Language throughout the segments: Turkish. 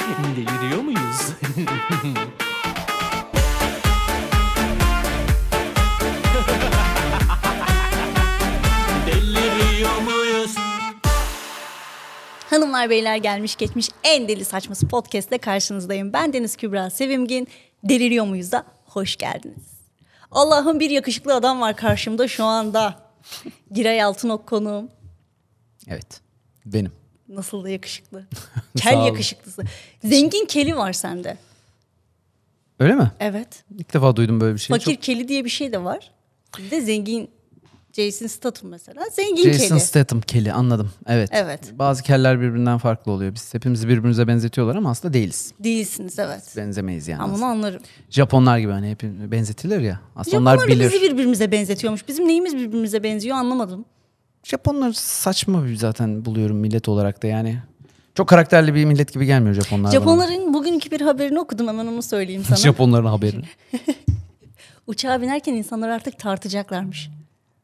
Deliriyor muyuz? Deliriyor muyuz? Hanımlar beyler, gelmiş geçmiş en deli saçması podcast'te karşınızdayım. Ben Deniz Kübra Sevimgin. Deliriyor muyuz da hoş geldiniz. Allah'ım, bir yakışıklı adam var karşımda şu anda. Giray Altınok konuğum. Evet, benim. Nasıl da yakışıklı. Kel yakışıklısı. Zengin keli var sende. Öyle mi? Evet. İlk defa duydum böyle bir şey. Fakir keli diye bir şey de var. Bir de zengin Jason Statham mesela. Zengin Jason keli. Statham keli, anladım. Evet. Evet. Bazı keller birbirinden farklı oluyor. Biz hepimizi birbirimize benzetiyorlar ama aslında değiliz. Değilsiniz, evet. Benzemeyiz yani. Ama onu anlarım. Japonlar gibi hani hep benzetilir ya. Aslında onlar Japonlar da bilir. bizi birbirimize benzetiyormuş. Bizim neyimiz birbirimize benziyor anlamadım. Japonlar saçma bir zaten buluyorum millet olarak da yani. Çok karakterli bir millet gibi gelmiyor Japonlar bana. Japonların bugünkü bir haberini okudum, hemen onu söyleyeyim sana. Japonların haberini. Uçağa binerken insanlar artık tartacaklarmış.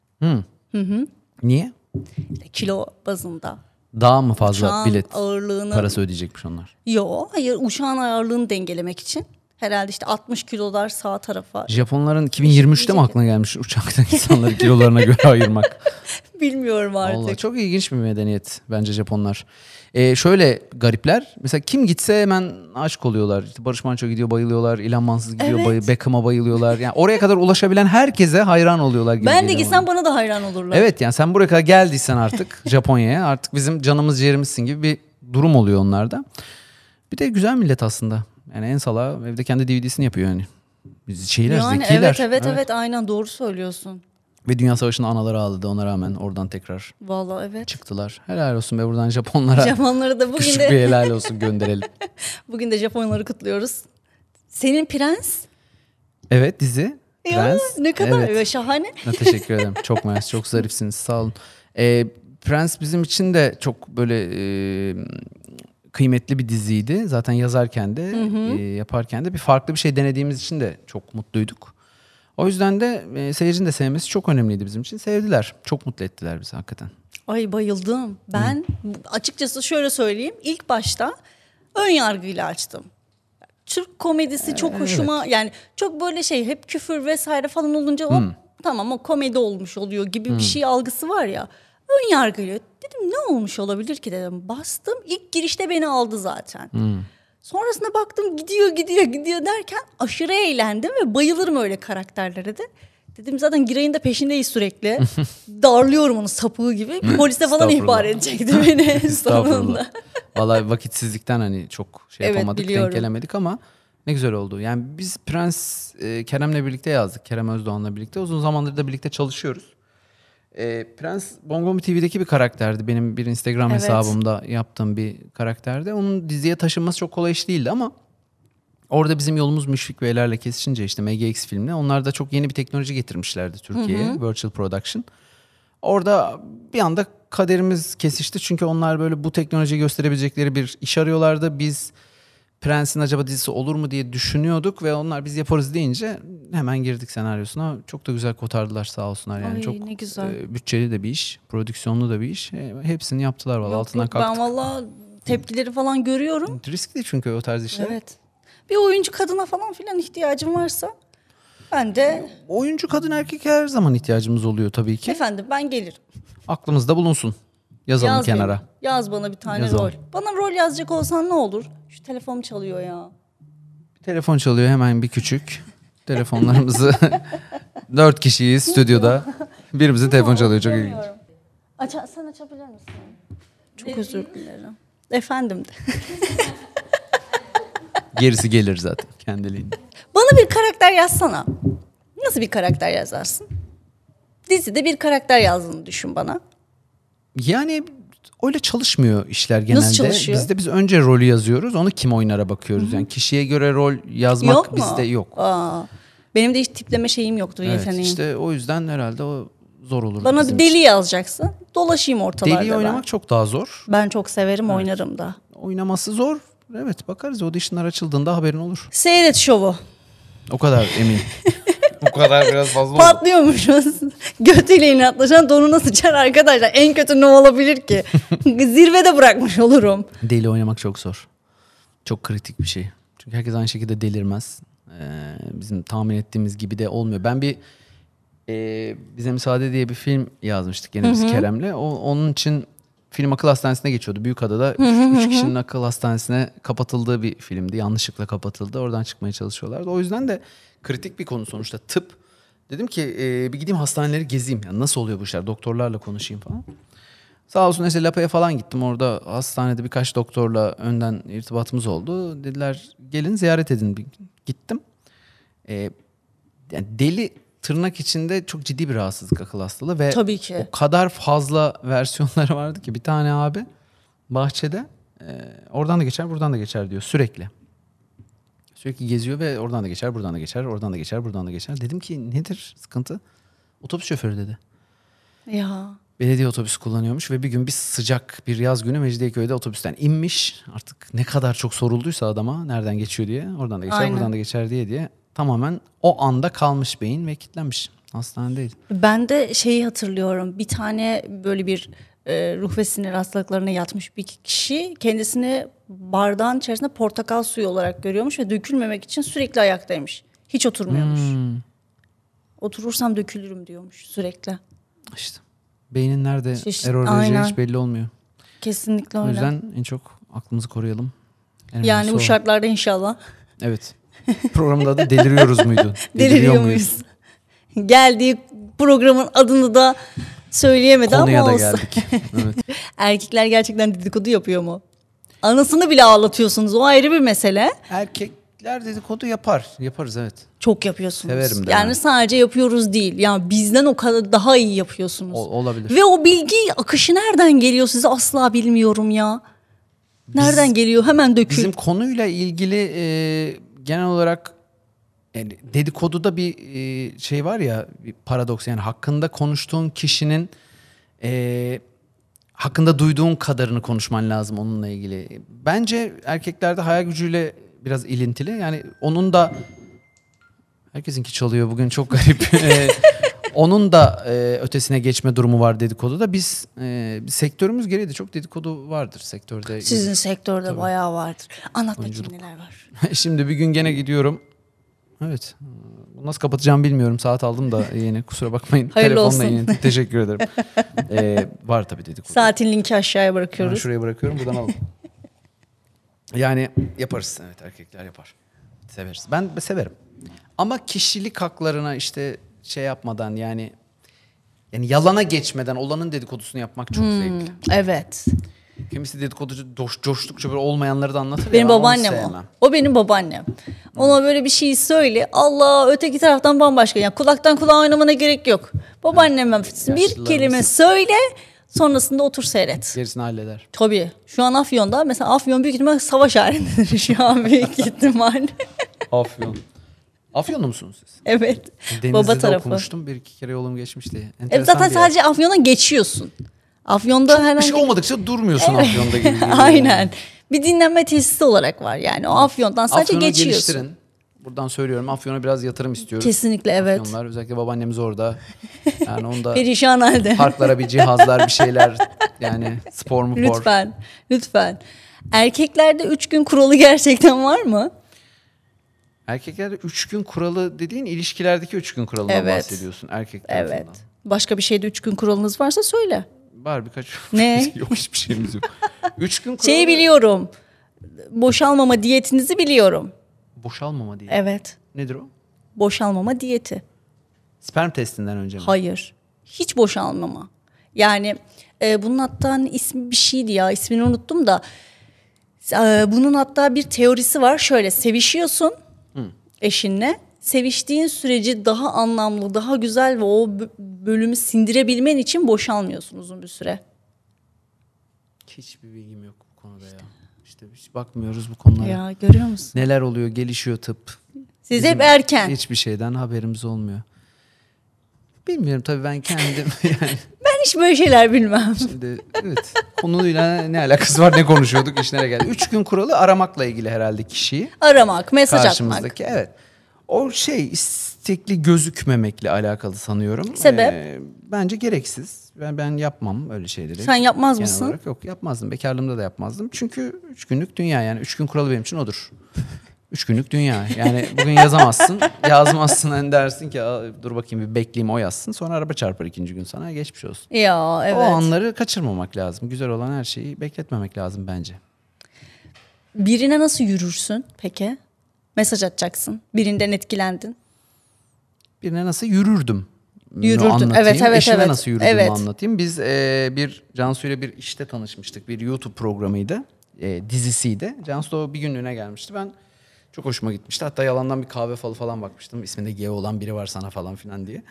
Niye? Kilo bazında. Daha mı fazla Uçağın bilet ağırlığını... parası ödeyecekmiş onlar? Hayır, uçağın ağırlığını dengelemek için. Herhalde işte 60 kilolar sağ tarafa. Japonların 2023'te mi aklına gelmiş uçakta insanları kilolarına göre ayırmak? Bilmiyorum artık. Vallahi çok ilginç bir medeniyet bence Japonlar. Şöyle garipler. Mesela kim gitse hemen aşık oluyorlar. İşte Barış Manço gidiyor, bayılıyorlar. İlhan Mansız gidiyor, Evet. Beckham'a bayılıyorlar. Yani oraya kadar ulaşabilen herkese hayran oluyorlar gibi. Ben de geliyor gitsem bana. bana da hayran olurlar. Evet, yani sen buraya kadar geldiysen artık Japonya'ya, artık bizim canımız ciğerimizsin gibi bir durum oluyor onlarda. Bir de güzel millet aslında. Yani en salağı evde kendi DVD'sini yapıyor yani. Biz şeyler, Yani zekiler. evet aynen doğru söylüyorsun. Ve Dünya Savaşı'nda anaları ağladı, ona rağmen oradan tekrar Vallahi evet. çıktılar. Helal olsun be, buradan Japonlara. Japonlara da bugün Küçük de bir helal olsun gönderelim. bugün de Japonları kutluyoruz. Senin Prens. Evet, dizi. Ya, Prens. ne kadar Evet. şahane. Teşekkür ederim. Çok mersi, çok zarifsiniz. Sağ olun. Prens bizim için de çok böyle kıymetli bir diziydi. Zaten yazarken de yaparken de bir farklı bir şey denediğimiz için de çok mutluyduk. O yüzden de seyircinin de sevmesi çok önemliydi bizim için. Sevdiler. Çok mutlu ettiler bizi hakikaten. Ay bayıldım. Ben açıkçası şöyle söyleyeyim. İlk başta ön yargıyla açtım. Türk komedisi çok hoşuma, yani çok böyle hep küfür vesaire falan olunca hop tamam o komedi olmuş oluyor gibi bir şey algısı var ya. Ön yargıyla dedim ne olmuş olabilir ki dedim. Bastım, ilk girişte beni aldı zaten. Sonrasında baktım gidiyor derken aşırı eğlendim ve bayılırım öyle karakterlere de. Dedim zaten Giray'ın da peşindeyiz sürekli. Darlıyorum onu sapığı gibi. Polise falan ihbar edecekti beni sonunda. Vallahi vakitsizlikten hani çok Evet, yapamadık, biliyorum. denk gelemedik ama ne güzel oldu. Yani biz Prens Kerem'le birlikte yazdık. Kerem Özdoğan'la birlikte. Uzun zamandır da birlikte çalışıyoruz. Prens Bongomi TV'deki bir karakterdi. Benim bir Instagram hesabımda yaptığım bir karakterdi. Onun diziye taşınması çok kolay iş değildi ama orada bizim yolumuz Müşfik Beylerle kesişince işte MGX filmle, onlar da çok yeni bir teknoloji getirmişlerdi Türkiye'ye. Virtual Production. Orada bir anda kaderimiz kesişti. Çünkü onlar böyle bu teknolojiyi gösterebilecekleri bir iş arıyorlardı. Biz Prens'in acaba dizisi olur mu diye düşünüyorduk ve onlar biz yaparız deyince hemen girdik senaryosuna. Çok da güzel kotardılar sağ olsunlar. Yani Ay, çok ne güzel. bütçeli de bir iş, prodüksiyonlu da bir iş. Hepsini yaptılar vallahi, altından kalktık. Ben valla tepkileri falan görüyorum. Riskli çünkü o tarz işler. Evet. Bir oyuncu kadına falan filan ihtiyacım varsa ben de... Oyuncu kadın erkek her zaman ihtiyacımız oluyor tabii ki. Efendim ben gelirim. Aklımızda bulunsun. Yazalım Yaz kenara. beni. Yaz bana bir tane Yazalım. rol. Bana rol yazacak olsan ne olur? Şu telefonum çalıyor ya. Telefon çalıyor, hemen bir küçük. Telefonlarımızı 4 kişiyiz stüdyoda. Birimizin telefon çalıyor, çok ilginç. Sen açabilir misin? Çok özür dilerim. Efendim de. Gerisi gelir zaten kendiliğinden. Bana bir karakter yazsana. Nasıl bir karakter yazarsın? Dizide bir karakter yazdığını düşün bana. Yani öyle çalışmıyor işler genelde. Nasıl çalışıyor? Biz önce rolü yazıyoruz, onu kim oynara bakıyoruz. Yani kişiye göre rol yazmak Yok mu? bizde yok. Aa, benim de hiç tipleme şeyim yoktur, Evet, yeteneğim. işte o yüzden herhalde o zor olur. Bana bizim bir deli için. yazacaksın. Dolaşayım ortalarda. Deliyi oynamak çok daha zor. Ben çok severim, oynarım da. Oynaması zor. Evet, bakarız, auditionlar açıldığında haberin olur. Seyret şovu. O kadar emin. Bu kadar biraz fazla oldu. Patlıyormuşuz. Götüyle inatlaşan donuna sıçar arkadaşlar. En kötü ne olabilir ki? Zirvede bırakmış olurum. Deli oynamak çok zor. Çok kritik bir şey. Çünkü herkes aynı şekilde delirmez. Bizim tahmin ettiğimiz gibi de olmuyor. Ben Bize Müsaade diye bir film yazmıştık gene biz Kerem'le. Onun için film akıl hastanesine geçiyordu. Büyükada'da 3 kişinin akıl hastanesine kapatıldığı bir filmdi. Yanlışlıkla kapatıldı. Oradan çıkmaya çalışıyorlardı. O yüzden de kritik bir konu sonuçta tıp. Dedim ki bir gideyim hastaneleri gezeyim. Yani nasıl oluyor bu işler? Doktorlarla konuşayım falan. Sağ olsun mesela Lapa'ya falan gittim. Orada hastanede birkaç doktorla önden irtibatımız oldu. Dediler gelin ziyaret edin. Gittim. Yani deli tırnak içinde çok ciddi bir rahatsızlık akıl hastalığı ve Tabii ki. o kadar fazla versiyonları vardı ki bir tane abi bahçede oradan da geçer buradan da geçer diyor sürekli. Sürekli geziyor ve oradan da geçer buradan da geçer oradan da geçer buradan da geçer. Dedim ki nedir sıkıntı? Otobüs şoförü dedi. Ya. Belediye otobüsü kullanıyormuş ve bir gün bir sıcak bir yaz günü Mecidiyeköy'de otobüsten inmiş. Artık ne kadar çok sorulduysa adama nereden geçiyor diye. Oradan da geçer Aynen. buradan da geçer diye. Tamamen o anda kalmış beyin ve kilitlenmiş. Hastanedeydi. Ben de şeyi hatırlıyorum. Bir tane böyle bir ruh ve sinir hastalıklarına yatmış bir kişi kendisini bardağın içerisinde portakal suyu olarak görüyormuş ve dökülmemek için sürekli ayaktaymış. Hiç oturmuyormuş. Oturursam dökülürüm diyormuş sürekli. İşte beynin nerede İşte, error vereceği aynen. hiç belli olmuyor. Kesinlikle O öyle. yüzden en çok aklımızı koruyalım. En Yani önemlisi bu o. şartlarda inşallah. Evet. Programda adı deliriyoruz muydu? Deliriyor muyuz? Geldiği programın adını da söyleyemedi Konuya ama da olsun. geldik. Evet. Erkekler gerçekten dedikodu yapıyor mu? Anasını bile ağlatıyorsunuz. O ayrı bir mesele. Erkekler dedikodu yapar. Yaparız evet. Çok yapıyorsunuz. Severim de yani ben. sadece yapıyoruz değil. Yani bizden o kadar daha iyi yapıyorsunuz. Olabilir. Ve o bilgi akışı nereden geliyor size asla bilmiyorum ya. Nereden geliyor? Hemen dökül. Bizim konuyla ilgili genel olarak yani dedikoduda bir şey var ya bir paradoks yani hakkında konuştuğun kişinin hakkında duyduğun kadarını konuşman lazım onunla ilgili. Bence erkeklerde hayal gücüyle biraz ilintili. Yani onun da herkesinki çalıyor bugün çok garip. Onun da ötesine geçme durumu var dedikoduda. Biz sektörümüz gereği de çok dedikodu vardır sektörde. Sizin sektörde Tabii. bayağı vardır. Anlat bakayım Oyunculuk. neler var. Şimdi bir gün gene gidiyorum. Evet. Nasıl kapatacağımı bilmiyorum. Saat aldım da yeni. Kusura bakmayın. Hayırlı Telefonla olsun. yeni. Teşekkür ederim. Var tabii dedikodu. Saatin linki aşağıya Ben bırakıyoruz. şuraya bırakıyorum. Buradan alın. Yani yaparız. Evet erkekler yapar. Severiz. Ben severim. Ama kişilik haklarına işte şey yapmadan yani yalana geçmeden olanın dedikodusunu yapmak çok zevkli. Evet. Kimisi dedikoducu coştukça böyle olmayanları da anlatır Benim ya. ben onu babaannem o. sevmem. O benim babaannem. Ona böyle bir şey söyle. Allah öteki taraftan bambaşka. Yani kulaktan kulağa oynamana gerek yok. Babaanneme bir Yaşlılarımız. kelime söyle. Sonrasında otur seyret. Gerisini halleder. Tabii. Şu an Afyon'da mesela Afyon büyük ihtimal savaş halindedir şu an büyük ihtimal. Afyon. Afyonlu musunuz siz? Evet. Denizli'de Baba tarafı. okumuştum. Bir iki kere yolum geçmişti. Evet, zaten sadece Afyon'a geçiyorsun. Afyon'da bir herhangi şey olmadıkça durmuyorsun Afyon'da gibi. geliyor. Aynen. Bir dinlenme tesisi olarak var yani. O Afyon'dan sadece Afyon'u geçiyorsun. geliştirin. Buradan söylüyorum. Afyon'a biraz yatırım istiyoruz. Kesinlikle evet. Afyonlar özellikle babaannemiz orada. Yani onda Perişan halde. parklara bir cihazlar bir şeyler yani spor mu spor. Lütfen. Lütfen. Erkeklerde 3 gün kuralı gerçekten var mı? Erkeklerde 3 gün kuralı dediğin ilişkilerdeki 3 gün kuralından Evet. bahsediyorsun erkek Evet. tarafından. Başka bir şeyde 3 gün kuralınız varsa söyle. Var birkaç. Ne? Yok hiçbir şeyimiz yok. 3 gün kuralı. Şeyi biliyorum. Boşalmama diyetinizi biliyorum. Boşalmama diye. Evet. Nedir o? Boşalmama diyeti. Sperm testinden önce mi? Hayır. Hiç boşalmama. Yani bunun hatta hani ismi bir şeydi ya. İsmini unuttum da. Bunun hatta bir teorisi var. Şöyle sevişiyorsun eşinle. Seviştiğin süreci daha anlamlı, daha güzel ve o bölümü sindirebilmen için boşalmıyorsun uzun bir süre. Hiçbir bilgim yok bu konuda ya. İşte hiç bakmıyoruz bu konulara. Ya görüyor musun? Neler oluyor? Gelişiyor tıp. Siz Bizim hep erken. Hiçbir şeyden haberimiz olmuyor. Bilmiyorum tabii ben kendim yani Ben hiç böyle şeyler bilmem. şimdi evet konuyla ne alakası var ne konuşuyorduk iş nereye geldi. 3 gün kuralı aramakla ilgili herhalde kişiyi. Aramak, mesaj atmak. Karşımızdaki evet. O şey istekli gözükmemekle alakalı sanıyorum. Sebep? Bence gereksiz. Ben yapmam öyle şeyleri. Sen yapmaz Genel mısın? olarak yok, yapmazdım. Bekarlığımda da yapmazdım. Çünkü 3 günlük dünya, yani 3 gün kuralı benim için odur. 3 günlük dünya. Yani bugün yazamazsın. Yazmazsın, hani dersin ki dur bakayım bir bekleyeyim o yazsın. Sonra araba çarpar ikinci gün sana, geçmiş olsun. Ya evet. O anları kaçırmamak lazım. Güzel olan her şeyi bekletmemek lazım bence. Birine nasıl yürürsün peki? Mesaj atacaksın. Birinden etkilendin. Birine nasıl yürürdüm? Yürürdün. Anlatayım. Evet, evet, Eşime evet. nasıl yürüdüğümü Evet. anlatayım. Biz bir Cansu ile bir işte tanışmıştık. Bir YouTube programıydı. Dizisiydi. Cansu da o bir günlüğüne gelmişti. Ben çok hoşuma gitmişti. Hatta yalandan bir kahve falı falan bakmıştım. İsminde G olan biri var sana falan filan diye.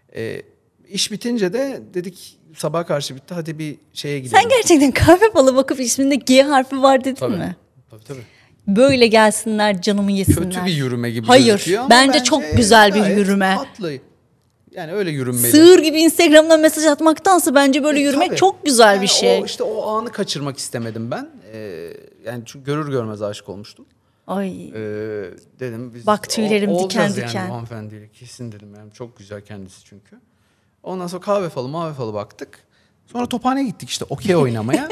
İş bitince de dedik sabaha karşı bitti. Hadi bir şeye gidelim. Sen gerçekten kahve falı bakıp isminde G harfi var dedin Tabii. mi? Tabii. Böyle gelsinler canımı yesinler. Kötü bir yürüme gibi Hayır, gözüküyor ama bence çok güzel bir gayet yürüme. tatlı. Yani öyle yürünmeli. Sığır gibi Instagram'dan mesaj atmaktansa bence böyle yürümek Tabii. çok güzel Yani bir şey. o anı kaçırmak istemedim ben. Yani çünkü görür görmez aşık olmuştum. Ay. Dedim biz Bak tüylerim olacağız diken diken. Yani hanımefendiyle kesin dedim, yani çok güzel kendisi çünkü. Ondan sonra kahve falı baktık. Sonra Tophane'ye gittik işte okey oynamaya.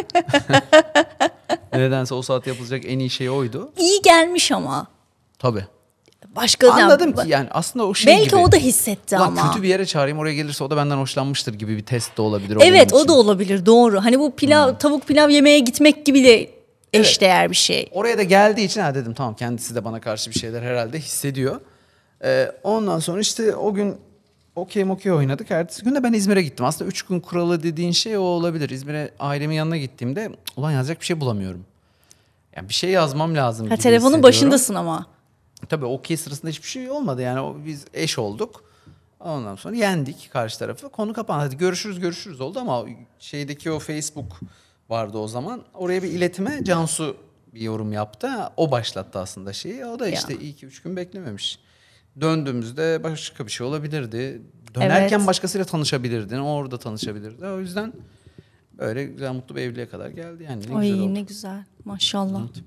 Nedense o saat yapılacak en iyi şey oydu. İyi gelmiş ama. Tabii. Başka Anladım ki yani aslında o şey belki gibi. o da hissetti Ulan ama. kötü bir yere çağırayım, oraya gelirse o da benden hoşlanmıştır gibi bir test de olabilir. O Evet, benim o için. da olabilir, doğru. Hani bu tavuk pilav yemeye gitmek gibi de eşdeğer bir şey. Oraya da geldiği için dedim tamam, kendisi de bana karşı bir şeyler herhalde hissediyor. Ondan sonra işte o gün okey oynadık. Ertesi gün de ben İzmir'e gittim. Aslında 3 gün kuralı dediğin şey o olabilir. İzmir'e ailemin yanına gittiğimde ulan yazacak bir şey bulamıyorum. Yani bir şey yazmam lazım gibi Telefonun hissediyorum. başındasın ama. Tabii okey sırasında hiçbir şey olmadı. Yani biz eş olduk. Ondan sonra yendik karşı tarafı. Konu kapandı. Hadi görüşürüz oldu ama şeydeki o Facebook vardı o zaman. Oraya bir iletime Cansu bir yorum yaptı. O başlattı aslında şeyi. O da işte iyi ki 3 gün beklememiş. Döndüğümüzde başka bir şey olabilirdi. Dönerken Evet. başkasıyla tanışabilirdin. Orada tanışabilirdin. O yüzden öyle güzel mutlu bir evliliğe kadar geldi. Yani ne güzel Ay oldu. ne güzel. Maşallah. Evet.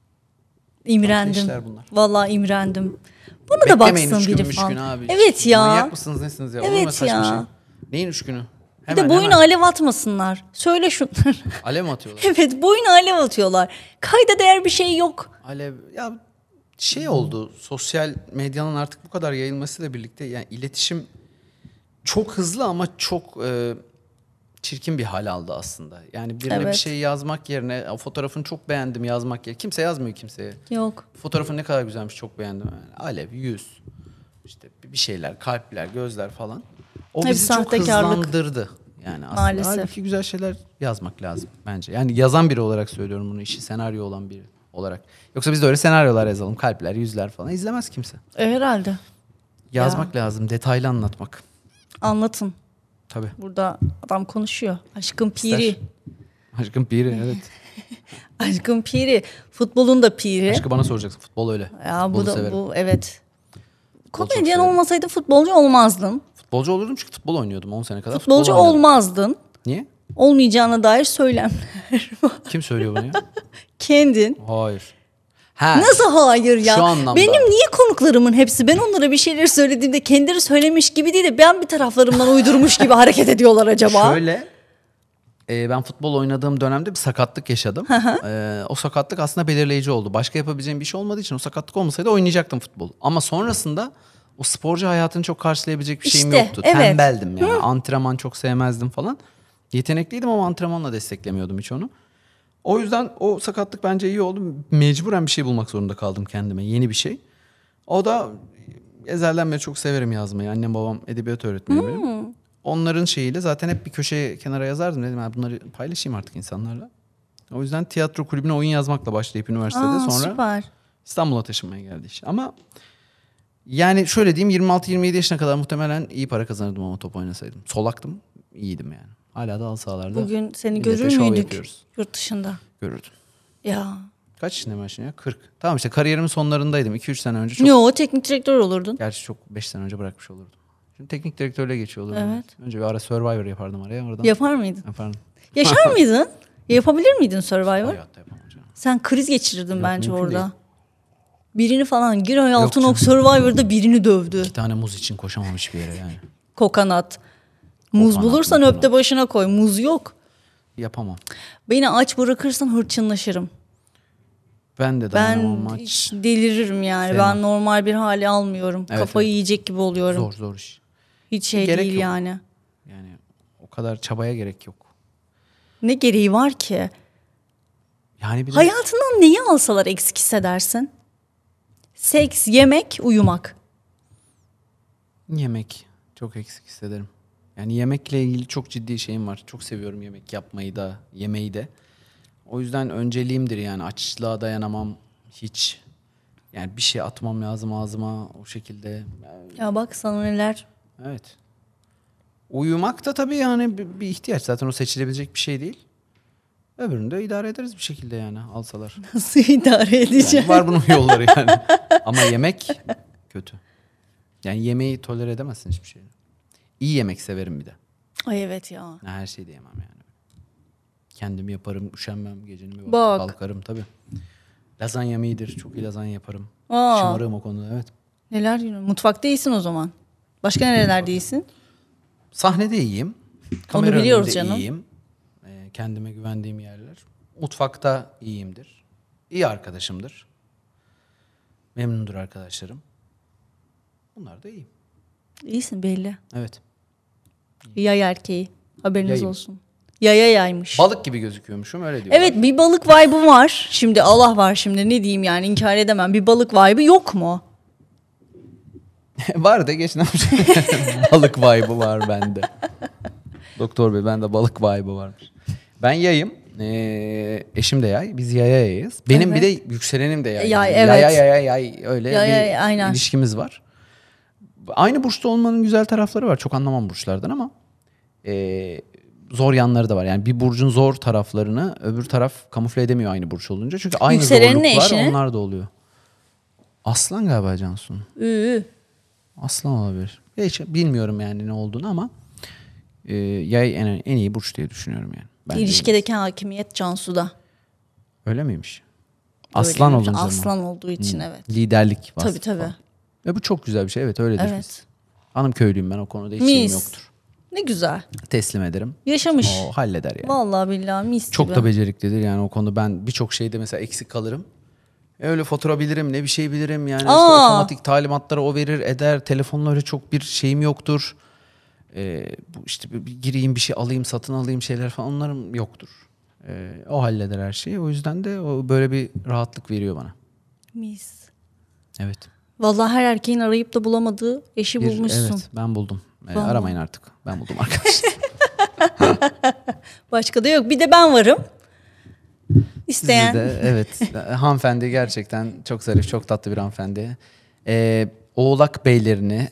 İmrendim. işler bunlar. Vallahi imrendim. Buna da Beklemeyin baksın 3 gün biri 3 falan. gün abi. Evet ya. Manyak mısınız nesiniz ya? Olur mu Evet saçma ya. şey? Neyin 3 günü? Bir de boyuna alev atmasınlar. Söyle şunları. Alev mi atıyorlar? Evet, boyuna alev atıyorlar. Kayda değer bir şey yok. Alev ya şey oldu, sosyal medyanın artık bu kadar yayılmasıyla birlikte yani iletişim çok hızlı ama çok çirkin bir hal aldı aslında. Yani birine Evet. bir şey yazmak yerine o fotoğrafını çok beğendim yazmak yerine, kimse yazmıyor kimseye. Yok. Fotoğrafın ne kadar güzelmiş, çok beğendim. Yani alev, yüz, işte bir şeyler, kalpler, gözler falan. O Hep bizi çok sahtekarlık. hızlandırdı. Yani aslında Maalesef. halbuki güzel şeyler yazmak lazım bence. Yani yazan biri olarak söylüyorum bunu, işi senaryo olan biri olarak. Yoksa biz de öyle senaryolar yazalım, kalpler, yüzler falan izlemez kimse. Herhalde. Yazmak lazım, detaylı anlatmak. Anlatın. Tabii. Burada adam konuşuyor. Aşkın piri. İster. Aşkın piri, evet. Aşkın piri. Futbolun da piri. Aşkı bana soracaksın, futbol öyle. Ya bu Futbolu da severim. bu evet. Futbolu çok Komedyen severim. olmasaydı futbolcu olmazdın. Futbolcu olurdum çünkü futbol oynuyordum 10 sene kadar. Futbolcu futbol oynadım. olmazdın. Niye? Olmayacağına dair söylemler. Kim söylüyor bunu ya? Kendin. Hayır. Ha, Nasıl hayır ya? Şu anlamda. Benim niye konuklarımın hepsi ben onlara bir şeyler söylediğimde kendileri söylemiş gibi değil de ben bir taraflarımdan uydurmuş gibi hareket ediyorlar acaba? Şöyle, ben futbol oynadığım dönemde bir sakatlık yaşadım. O sakatlık aslında belirleyici oldu. Başka yapabileceğim bir şey olmadığı için o sakatlık olmasaydı oynayacaktım futbol. Ama sonrasında o sporcu hayatını çok karşılayabilecek bir şeyim İşte, yoktu. evet. Tembeldim yani. Antrenman çok sevmezdim falan. Yetenekliydim ama antrenmanla desteklemiyordum hiç onu. O yüzden o sakatlık bence iyi oldu. Mecburen bir şey bulmak zorunda kaldım kendime. Yeni bir şey. O da ezelden beri çok severim yazmayı. Annem babam edebiyat öğretmeni benim. Onların şeyiyle zaten hep bir köşeye kenara yazardım. Dedim ya bunları paylaşayım artık insanlarla. O yüzden tiyatro kulübüne oyun yazmakla başlayıp üniversitede sonra Süper. İstanbul'a taşınmaya geldi iş. Ama yani şöyle diyeyim 26-27 yaşına kadar muhtemelen iyi para kazanırdım ama top oynasaydım. Solaktım, iyiydim yani. Hala da halı sahalarda. Bugün seni millete görür şov müydük yapıyoruz. yurt dışında? Görürdüm. Ya. Kaç yaşındayım ben şimdi ya? 40. Tamam işte kariyerimin sonlarındaydım. 2-3 sene önce çok... Yo, teknik direktör olurdun. Gerçi çok 5 sene önce bırakmış olurdum. Şimdi teknik direktörlüğe geçiyor olurdum. Evet. Önce bir ara Survivor yapardım araya. Oradan Yapar mıydın? yapardım. Yaşar mıydın? Yapabilir miydin Survivor? Hayatta yapamam canım. Sen kriz geçirirdin Yok, bence mümkün orada. değil. Birini falan Giray Altınok Survivor'da birini dövdü. 2 tane muz için koşamamış bir yere yani. Kokonat. Muz Kokonat, bulursan kokonat. öpte başına koy. Muz yok. Yapamam. Beni aç bırakırsan hırçınlaşırım. Ben de Ben dayanamam maç. hiç deliririm yani. Fena. Ben normal bir hale almıyorum. Evet, Kafayı evet. yiyecek gibi oluyorum. Zor iş. Hiç şey Gerek değil yok. yani. Yani o kadar çabaya gerek yok. Ne gereği var ki? Yani bir de Hayatından neyi alsalar eksik hissedersin? Seks, yemek, uyumak. yemek çok eksik hissederim. Yani yemekle ilgili çok ciddi şeyim var. Çok seviyorum yemek yapmayı da, yemeği de. O yüzden önceliğimdir yani. Açlığa dayanamam hiç. Yani bir şey atmam lazım ağzıma o şekilde. Ya bak sana neler. Evet. Uyumak da tabii yani bir ihtiyaç. Zaten o seçilebilecek bir şey değil. Öbürünü de idare ederiz bir şekilde yani alsalar. Nasıl idare edeceğim? Yani var bunun yolları yani. Ama yemek kötü. Yani yemeği tolere edemezsin hiçbir şeyle. İyi yemek severim bir de. Ay evet ya. Her şeyi de yemem yani. Kendim yaparım, üşenmem, gecenin bir vakti Bak. kalkarım tabii. Lazanyam iyidir, çok iyi lazanya yaparım. Aa. Şımarığım o konuda, evet. Neler yiyorsun? Mutfakta iyisin o zaman. Başka nerelerde iyisin? Sahnede iyiyim. Onu biliyoruz önünde canım. iyiyim. Kendime güvendiğim yerler. Mutfakta iyiyimdir. İyi arkadaşımdır. Memnundur arkadaşlarım. Bunlar da iyi. İyisin belli. Evet. Yay erkeği. Haberiniz Yayım. olsun. Yaya yaymış. Balık gibi gözüküyormuşum öyle diyorlar. Evet bir balık vibe'ı var. Şimdi Allah var şimdi ne diyeyim yani inkar edemem. Bir balık vibe'ı yok mu? Var da geç ne yapacağım? Balık vibe'ı var bende. Doktor bey bende balık vibe'ı varmış. Ben yayım. Eşim de yay. Biz yayayız. Benim Evet. bir de yükselenim de yay. Yay, Yani evet. Yay öyle Yay, bir aynen. ilişkimiz var. Aynı burçta olmanın güzel tarafları var. Çok anlamam burçlardan ama zor yanları da var. Yani bir burcun zor taraflarını öbür taraf kamufle edemiyor aynı burç olunca. Çünkü aynı Yükselenin ne zorluklar eşinin? onlar da oluyor. Aslan galiba Cansu'nun. Aslan olabilir. Hiç bilmiyorum yani ne olduğunu ama yay en iyi burç diye düşünüyorum yani. Bence İlişkideki hakimiyet Cansu'da. öyle miymiş? Aslan Öyleymiş. olunca mı? Aslan olduğu için evet. Liderlik vasfı Tabii tabii. falan. Ve bu çok güzel bir şey. Evet öyledir. Evet. Biz. Hanım köylüyüm ben o konuda hiç şeyim Mis. yoktur. Ne güzel. Teslim ederim. Yaşamış. O halleder yani. Vallahi billahi mis Çok gibi. da beceriklidir yani o konuda ben birçok şeyde mesela eksik kalırım. Öyle fatura bilirim ne bir şey bilirim yani işte otomatik talimatları o verir eder. Telefonla öyle çok bir şeyim yoktur. Bu işte bir gireyim bir şey alayım satın alayım şeyler falan onlarım yoktur. O halleder her şeyi o yüzden de o böyle bir rahatlık veriyor bana. Mis. Evet. Vallahi her erkeğin arayıp da bulamadığı eşi bulmuşsun. Evet ben buldum. Vallahi. Aramayın artık ben buldum arkadaşlar. Başka da yok. Bir de ben varım. Sizi İsteyen. de evet hanımefendi gerçekten çok zarif çok tatlı bir hanımefendi. Oğlak beylerini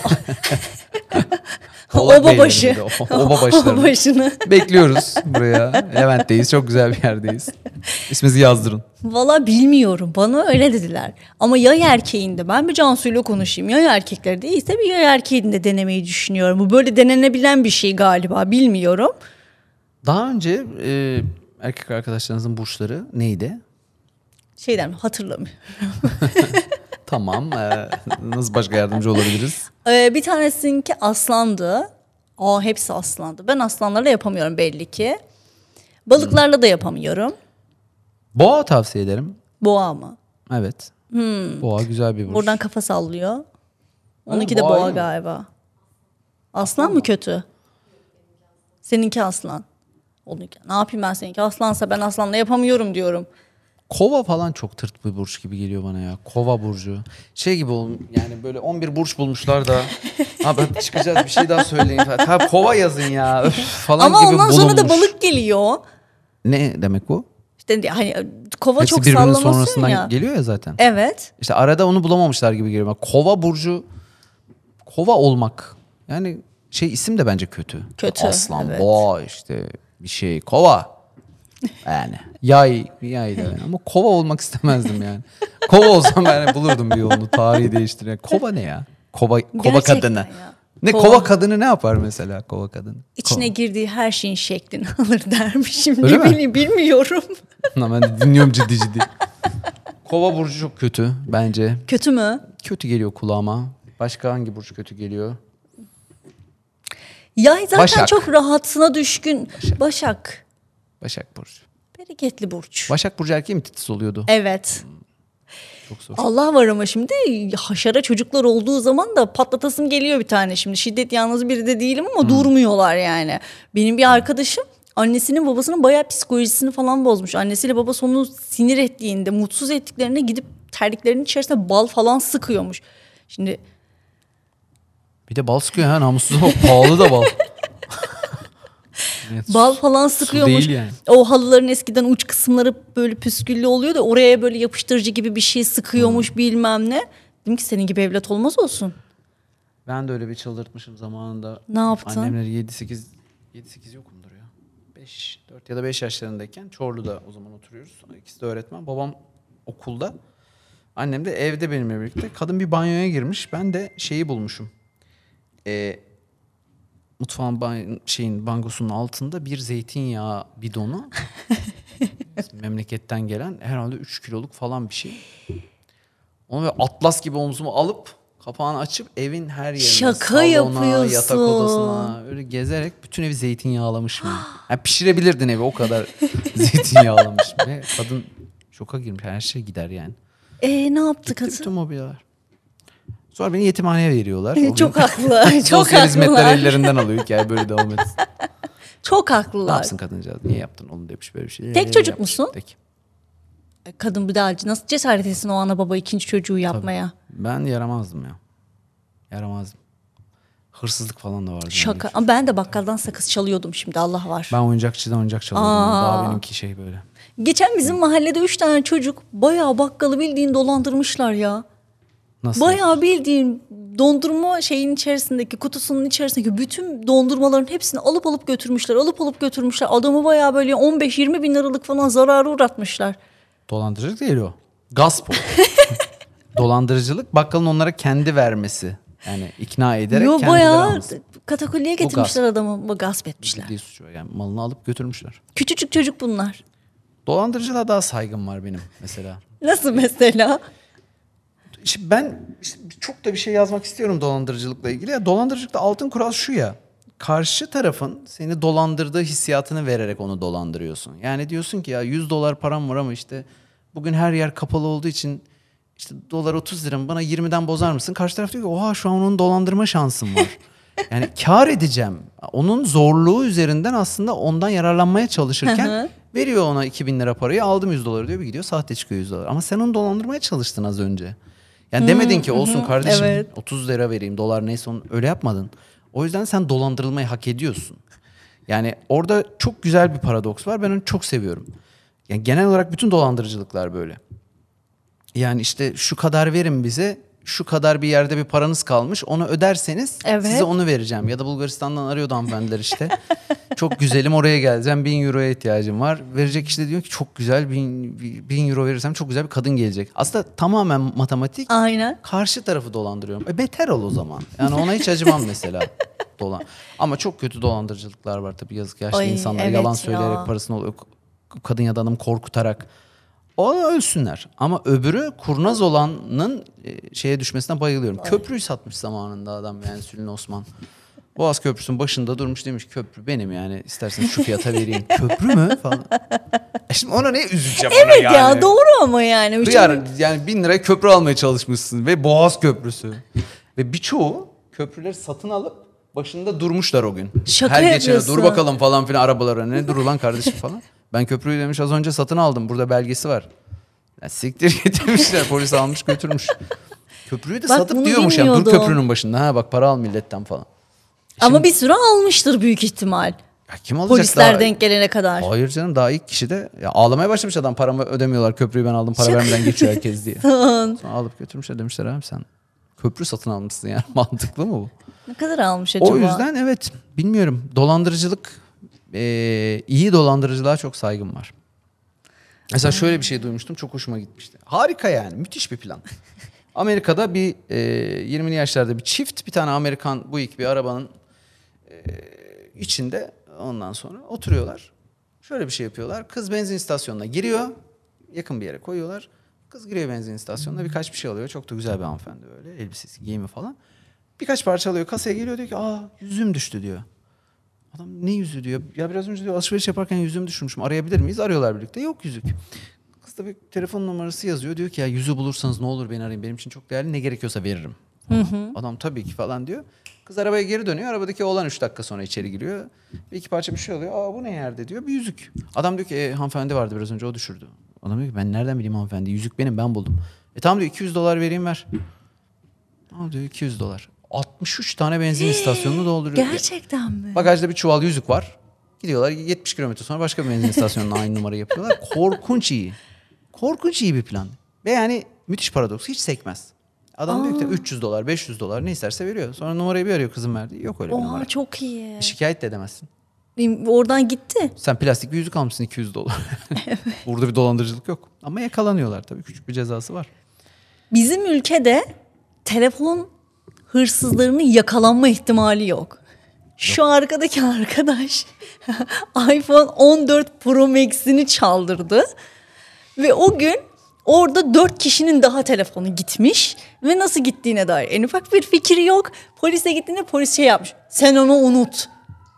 Obabaşı. Obabaşlarını Obabaşını. bekliyoruz buraya. Levent'teyiz çok güzel bir yerdeyiz. İsminizi yazdırın. Valla bilmiyorum. Bana öyle dediler. Ama yay erkeğinde ben bir Cansu'yla konuşayım. Yay erkekleri değilse bir yay erkeğinde denemeyi düşünüyorum. Bu böyle denenebilen bir şey galiba. Bilmiyorum. Daha önce erkek arkadaşlarınızın burçları neydi? Şeyden hatırlamıyorum. Tamam. Nasıl başka yardımcı olabiliriz? Bir tanesininki aslandı. Hepsi aslandı. Ben aslanlarla yapamıyorum belli ki. Balıklarla da yapamıyorum. Boğa tavsiye ederim. Boğa mı? Evet. Boğa güzel bir burç. Buradan kafa sallıyor. Onunki de boğa boğa iyi mi? galiba. Aslan mı kötü? Seninki aslan. Onunki. Ne yapayım ben seninki aslansa ben aslanla yapamıyorum diyorum. Kova falan çok tırt bir burç gibi geliyor bana ya. Kova burcu. Şey gibi yani böyle 11 burç bulmuşlar da. Abi çıkacağız bir şey daha söyleyin. Ha kova yazın ya öf, falan Ama gibi ondan bulunmuş. sonra da balık geliyor. Ne demek bu? İşte hani kova Hepsi çok birbirinin sallamasın sonrasından ya. geliyor ya zaten. Evet. İşte arada onu bulamamışlar gibi geliyor. Kova burcu kova olmak. Yani isim de bence kötü. Kötü, Aslan, evet. boğa işte bir şey. Kova. Yani yay da yani. Ama kova olmak istemezdim yani. Kova olsam ben bulurdum bir yolunu tarihi değiştiren. Kova ne ya? Kova Gerçekten kadını. ya. Ne Kova. kova kadını ne yapar mesela kova kadını? İçine girdiği her şeyin şeklini alır dermişim. Öyle Ne mi? bileyim bilmiyorum. Ben de dinliyorum ciddi. Kova burcu çok kötü bence. Kötü mü? Kötü geliyor kulağıma. Başka hangi burç kötü geliyor? Yay zaten Başak. çok rahatına düşkün. Başak. Başak burcu. Bereketli burç. Başak burcu erkeği mi titiz oluyordu? Evet. Çok zor. Allah var ama şimdi haşara çocuklar olduğu zaman da patlatasım geliyor bir tane şimdi. Şiddet yalnız biri de değilim ama durmuyorlar yani. Benim bir arkadaşım annesinin babasının bayağı psikolojisini falan bozmuş. Annesiyle babası onu sinir ettiğinde, mutsuz ettiklerinde gidip terliklerinin içerisine bal falan sıkıyormuş. Şimdi Bir de bal sıkıyor ha, namussuz ama pahalı da bal. Evet, bal falan su sıkıyormuş. değil yani. O halıların eskiden uç kısımları böyle püsküllü oluyor da oraya böyle yapıştırıcı gibi bir şey sıkıyormuş bilmem ne. Dedim ki senin gibi evlat olmaz olsun. Ben de öyle bir çıldırtmışım zamanında. Ne yaptın? Annemleri 7-8 yokumdur ya. 4 ya da 5 yaşlarındayken Çorlu'da o zaman oturuyoruz. İkisi de öğretmen. Babam okulda. Annem de evde benimle birlikte. Kadın bir banyoya girmiş. Ben de şeyi bulmuşum. Mutfağın bangosunun altında bir zeytinyağı bidonu. Memleketten gelen herhalde 3 kiloluk falan bir şey. Onu böyle atlas gibi omzuma alıp kapağını açıp evin her yerine, Şaka salona, yapıyorsun. yatak odasına öyle gezerek bütün evi zeytinyağlamışım. Yani pişirebilirdin evi, o kadar zeytinyağlamışım. Ve kadın şoka girmiş, her şey gider yani. Ne yaptı Gitti kadın? bütün mobilyalar. Sonra beni yetimhaneye veriyorlar. O Çok gün haklı. Çok sosyal hizmetler haklılar. ellerinden alıyor, hikaye böyle devam etsin. Çok Ne haklılar. yapsın kadıncağız? Niye yaptın oğlum demiş böyle bir şey. Tek çocuk Yapmış, musun? Tek. Kadın bir daha nasıl cesaret etsin o ana baba ikinci çocuğu yapmaya? Ben yaramazdım ya. Yaramazdım. Hırsızlık falan da vardı. Şaka. bende. Ama ben de bakkaldan sakız çalıyordum şimdi Allah var. Ben oyuncakçıdan oyuncak çalıyordum. Daha benimki şey böyle. Geçen bizim mahallede 3 tane çocuk bayağı bakkalı bildiğin dolandırmışlar ya. Nasıl? Bayağı bildiğin dondurma şeyin içerisindeki kutusunun içerisindeki bütün dondurmaların hepsini alıp götürmüşler. Alıp götürmüşler. Adamı bayağı böyle 15-20 bin liralık falan zararı uğratmışlar. Dolandırıcılık değil o. Gasp o. Dolandırıcılık bakkalın onlara kendi vermesi. Yani ikna ederek Yo kendileri bayağı alması. katakulliye Bu getirmişler adamı. Gasp etmişler. Ciddi suç var. Yani malını alıp götürmüşler. Küçücük çocuk bunlar. Dolandırıcılığa daha saygım var benim mesela. Nasıl mesela? İşte ben çok da bir şey yazmak istiyorum dolandırıcılıkla ilgili. Ya dolandırıcılıkta altın kural şu ya. Karşı tarafın seni dolandırdığı hissiyatını vererek onu dolandırıyorsun. Yani diyorsun ki ya 100 dolar param var ama işte bugün her yer kapalı olduğu için işte dolar 30 lira mı, bana 20'den bozar mısın? Karşı taraf diyor ki oha şu an onun dolandırma şansım var. Yani kar edeceğim. Onun zorluğu üzerinden aslında ondan yararlanmaya çalışırken veriyor ona 2000 lira parayı, aldım 100 doları diyor, bir gidiyor sahte çıkıyor 100 dolar. Ama sen onu dolandırmaya çalıştın az önce. Yani demedin ki olsun kardeşim evet. 30 lira vereyim, dolar neyse, onu öyle yapmadın. O yüzden sen dolandırılmayı hak ediyorsun. Yani orada çok güzel bir paradoks var. Ben onu çok seviyorum. Yani genel olarak bütün dolandırıcılıklar böyle. Yani işte şu kadar verin bize, şu kadar bir yerde bir paranız kalmış, onu öderseniz Evet. size onu vereceğim. Ya da Bulgaristan'dan arıyordu hanımefendiler işte. Çok güzelim, oraya geleceğim, 1000 euroya ihtiyacım var. Verecek işte diyor ki çok güzel, 1000 euro verirsem çok güzel bir kadın gelecek. Aslında tamamen matematik. Aynen. Karşı tarafı dolandırıyorum. Beter ol o zaman. Yani ona hiç acımam mesela. Ama çok kötü dolandırıcılıklar var tabii, yazık, yaşlı Ay, insanlar evet yalan ya. söyleyerek parasını oluyor. Kadın ya da adamı korkutarak. O ölsünler. Ama öbürü kurnaz olanın şeye düşmesine bayılıyorum. Köprüyü satmış zamanında adam, yani Sülün Osman. Boğaz Köprüsü'nün başında durmuş, demiş köprü benim, yani istersen şu fiyata vereyim. Köprü mü falan. Şimdi ona ne üzüleceğim ona Evet yani. ya doğru ama yani. Duyar, yani 1000 liraya köprü almaya çalışmışsın ve Boğaz Köprüsü. Ve birçoğu köprüleri satın alıp başında durmuşlar o gün. Şaka Her geçene yapıyorsun. dur bakalım falan filan, arabalara ne dur ulan kardeşim falan. Ben köprüyü demiş az önce satın aldım, burada belgesi var. Ya siktir getirmişler, polis almış götürmüş. Köprüyü de Bak, satıp bunu diyormuş yani, dur bilmiyordum. köprünün başında, ha bak para al milletten falan. Ama bir süre almıştır büyük ihtimal. Ya kim alacak Polisler daha? denk gelene kadar. Hayır canım, daha ilk kişi de ya ağlamaya başlamış adam, paramı ödemiyorlar, köprüyü ben aldım, para vermeden geçiyor herkes diye. Sonra alıp götürmüşler, demişler abi sen köprü satın almışsın yani, mantıklı mı bu? Ne kadar almış acaba? O yüzden evet, bilmiyorum, dolandırıcılık, iyi dolandırıcılığa çok saygım var. Mesela şöyle bir şey duymuştum, çok hoşuma gitmişti. Harika yani, müthiş bir plan. Amerika'da bir 20'li yaşlarda bir çift, bir tane Amerikan Buick bir arabanın içinde, ondan sonra oturuyorlar. Şöyle bir şey yapıyorlar. Kız benzin istasyonuna giriyor. Yakın bir yere koyuyorlar. Kız giriyor benzin istasyonuna, birkaç bir şey alıyor. Çok da güzel bir hanımefendi böyle. Elbisesi, giyimi falan. Birkaç parça alıyor. Kasaya geliyor, diyor ki yüzüğüm düştü diyor. Adam ne yüzüğü diyor. Ya biraz önce diyor alışveriş yaparken yüzüğüm düşürmüşüm. Arayabilir miyiz? Arıyorlar birlikte. Yok yüzük. Kız da bir telefon numarası yazıyor. Diyor ki ya yüzüğü bulursanız ne olur beni arayın. Benim için çok değerli. Ne gerekiyorsa veririm. Adam tabii ki falan diyor. Kız arabaya geri dönüyor. Arabadaki oğlan 3 dakika sonra içeri giriyor. Bir iki parça bir şey alıyor. Bu ne yerde diyor. Bir yüzük. Adam diyor ki hanımefendi vardı biraz önce, o düşürdü. Adam diyor ki ben nereden bileyim hanımefendi? Yüzük benim, ben buldum. Tamam diyor, $200 vereyim ver. Diyor $200. 63 tane benzin istasyonunu dolduruyor. Gerçekten mi? Bagajda bir çuval yüzük var. Gidiyorlar 70 kilometre sonra başka bir benzin istasyonuna aynı numarayı yapıyorlar. Korkunç iyi. Korkunç iyi bir plan. Ve yani müthiş paradoks. Hiç sekmez. Adam diyor ki $300, $500 ne isterse veriyor. Sonra numarayı bir arıyor, kızım verdi. Yok öyle bir numara. Çok iyi. Şikayet de edemezsin. Oradan gitti. Sen plastik bir yüzük almışsın $200. Burada bir dolandırıcılık yok. Ama yakalanıyorlar tabii. Küçük bir cezası var. Bizim ülkede telefon hırsızlarının yakalanma ihtimali yok. Şu arkadaki arkadaş iPhone 14 Pro Max'ini çaldırdı. Ve o gün orada 4 kişinin daha telefonu gitmiş. Ve nasıl gittiğine dair en ufak bir fikri yok. Polise gittiğinde polis şey yapmış. Sen onu unut.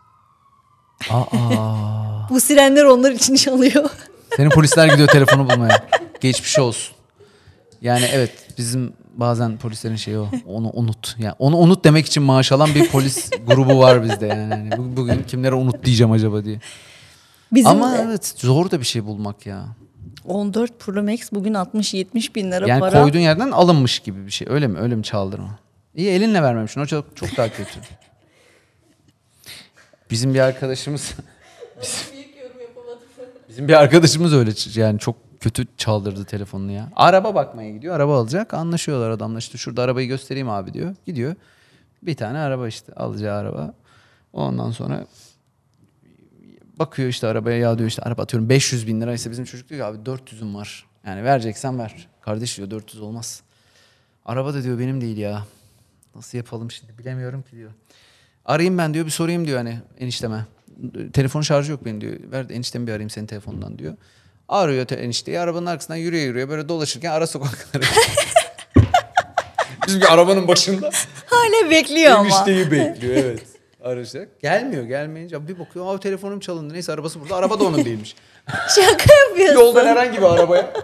Bu sirenler onlar için çalıyor. Senin polisler gidiyor telefonu bulmaya. Geçmiş olsun. Yani evet, bizim bazen polislerin şeyi o. Onu unut. Yani onu unut demek için maaş alan bir polis grubu var bizde yani. Bugün kimlere unut diyeceğim acaba diye. Ama evet, zor da bir şey bulmak ya. 14 Pro Max bugün 60-70 bin lira yani para. Yani koyduğun yerden alınmış gibi bir şey. Öyle mi? Öyle mi çaldırma? İyi, elinle vermemişsin. O çok daha kötü. Bizim bir arkadaşımız bizim bir arkadaşımız öyle yani çok kötü çaldırdı telefonunu ya. Araba bakmaya gidiyor. Araba alacak. Anlaşıyorlar adamla, işte şurada arabayı göstereyim abi diyor. Gidiyor. Bir tane araba, işte alacağı araba. Ondan sonra bakıyor işte arabaya, ya diyor işte araba atıyorum 500 bin liraysa bizim çocuk diyor ki abi 400'üm var. Yani vereceksen ver. Kardeş diyor 400 olmaz. Araba da diyor benim değil ya. Nasıl yapalım şimdi, bilemiyorum ki diyor. Arayayım ben diyor, bir sorayım diyor hani enişteme. Telefon şarjı yok benim diyor. Ver de eniştemi bir arayayım senin telefonundan diyor. Arıyor enişteyi, arabanın arkasından yürüyor böyle dolaşırken ara sokakları. Biz bir arabanın başında. Hala bekliyor ama. Enişteyi bekliyor, evet. Arayacak. Gelmeyince bir bakıyor telefonum çalındı. Neyse arabası burada. Araba da onun değilmiş. Şaka yapıyorsun. Yoldan herhangi bir arabaya.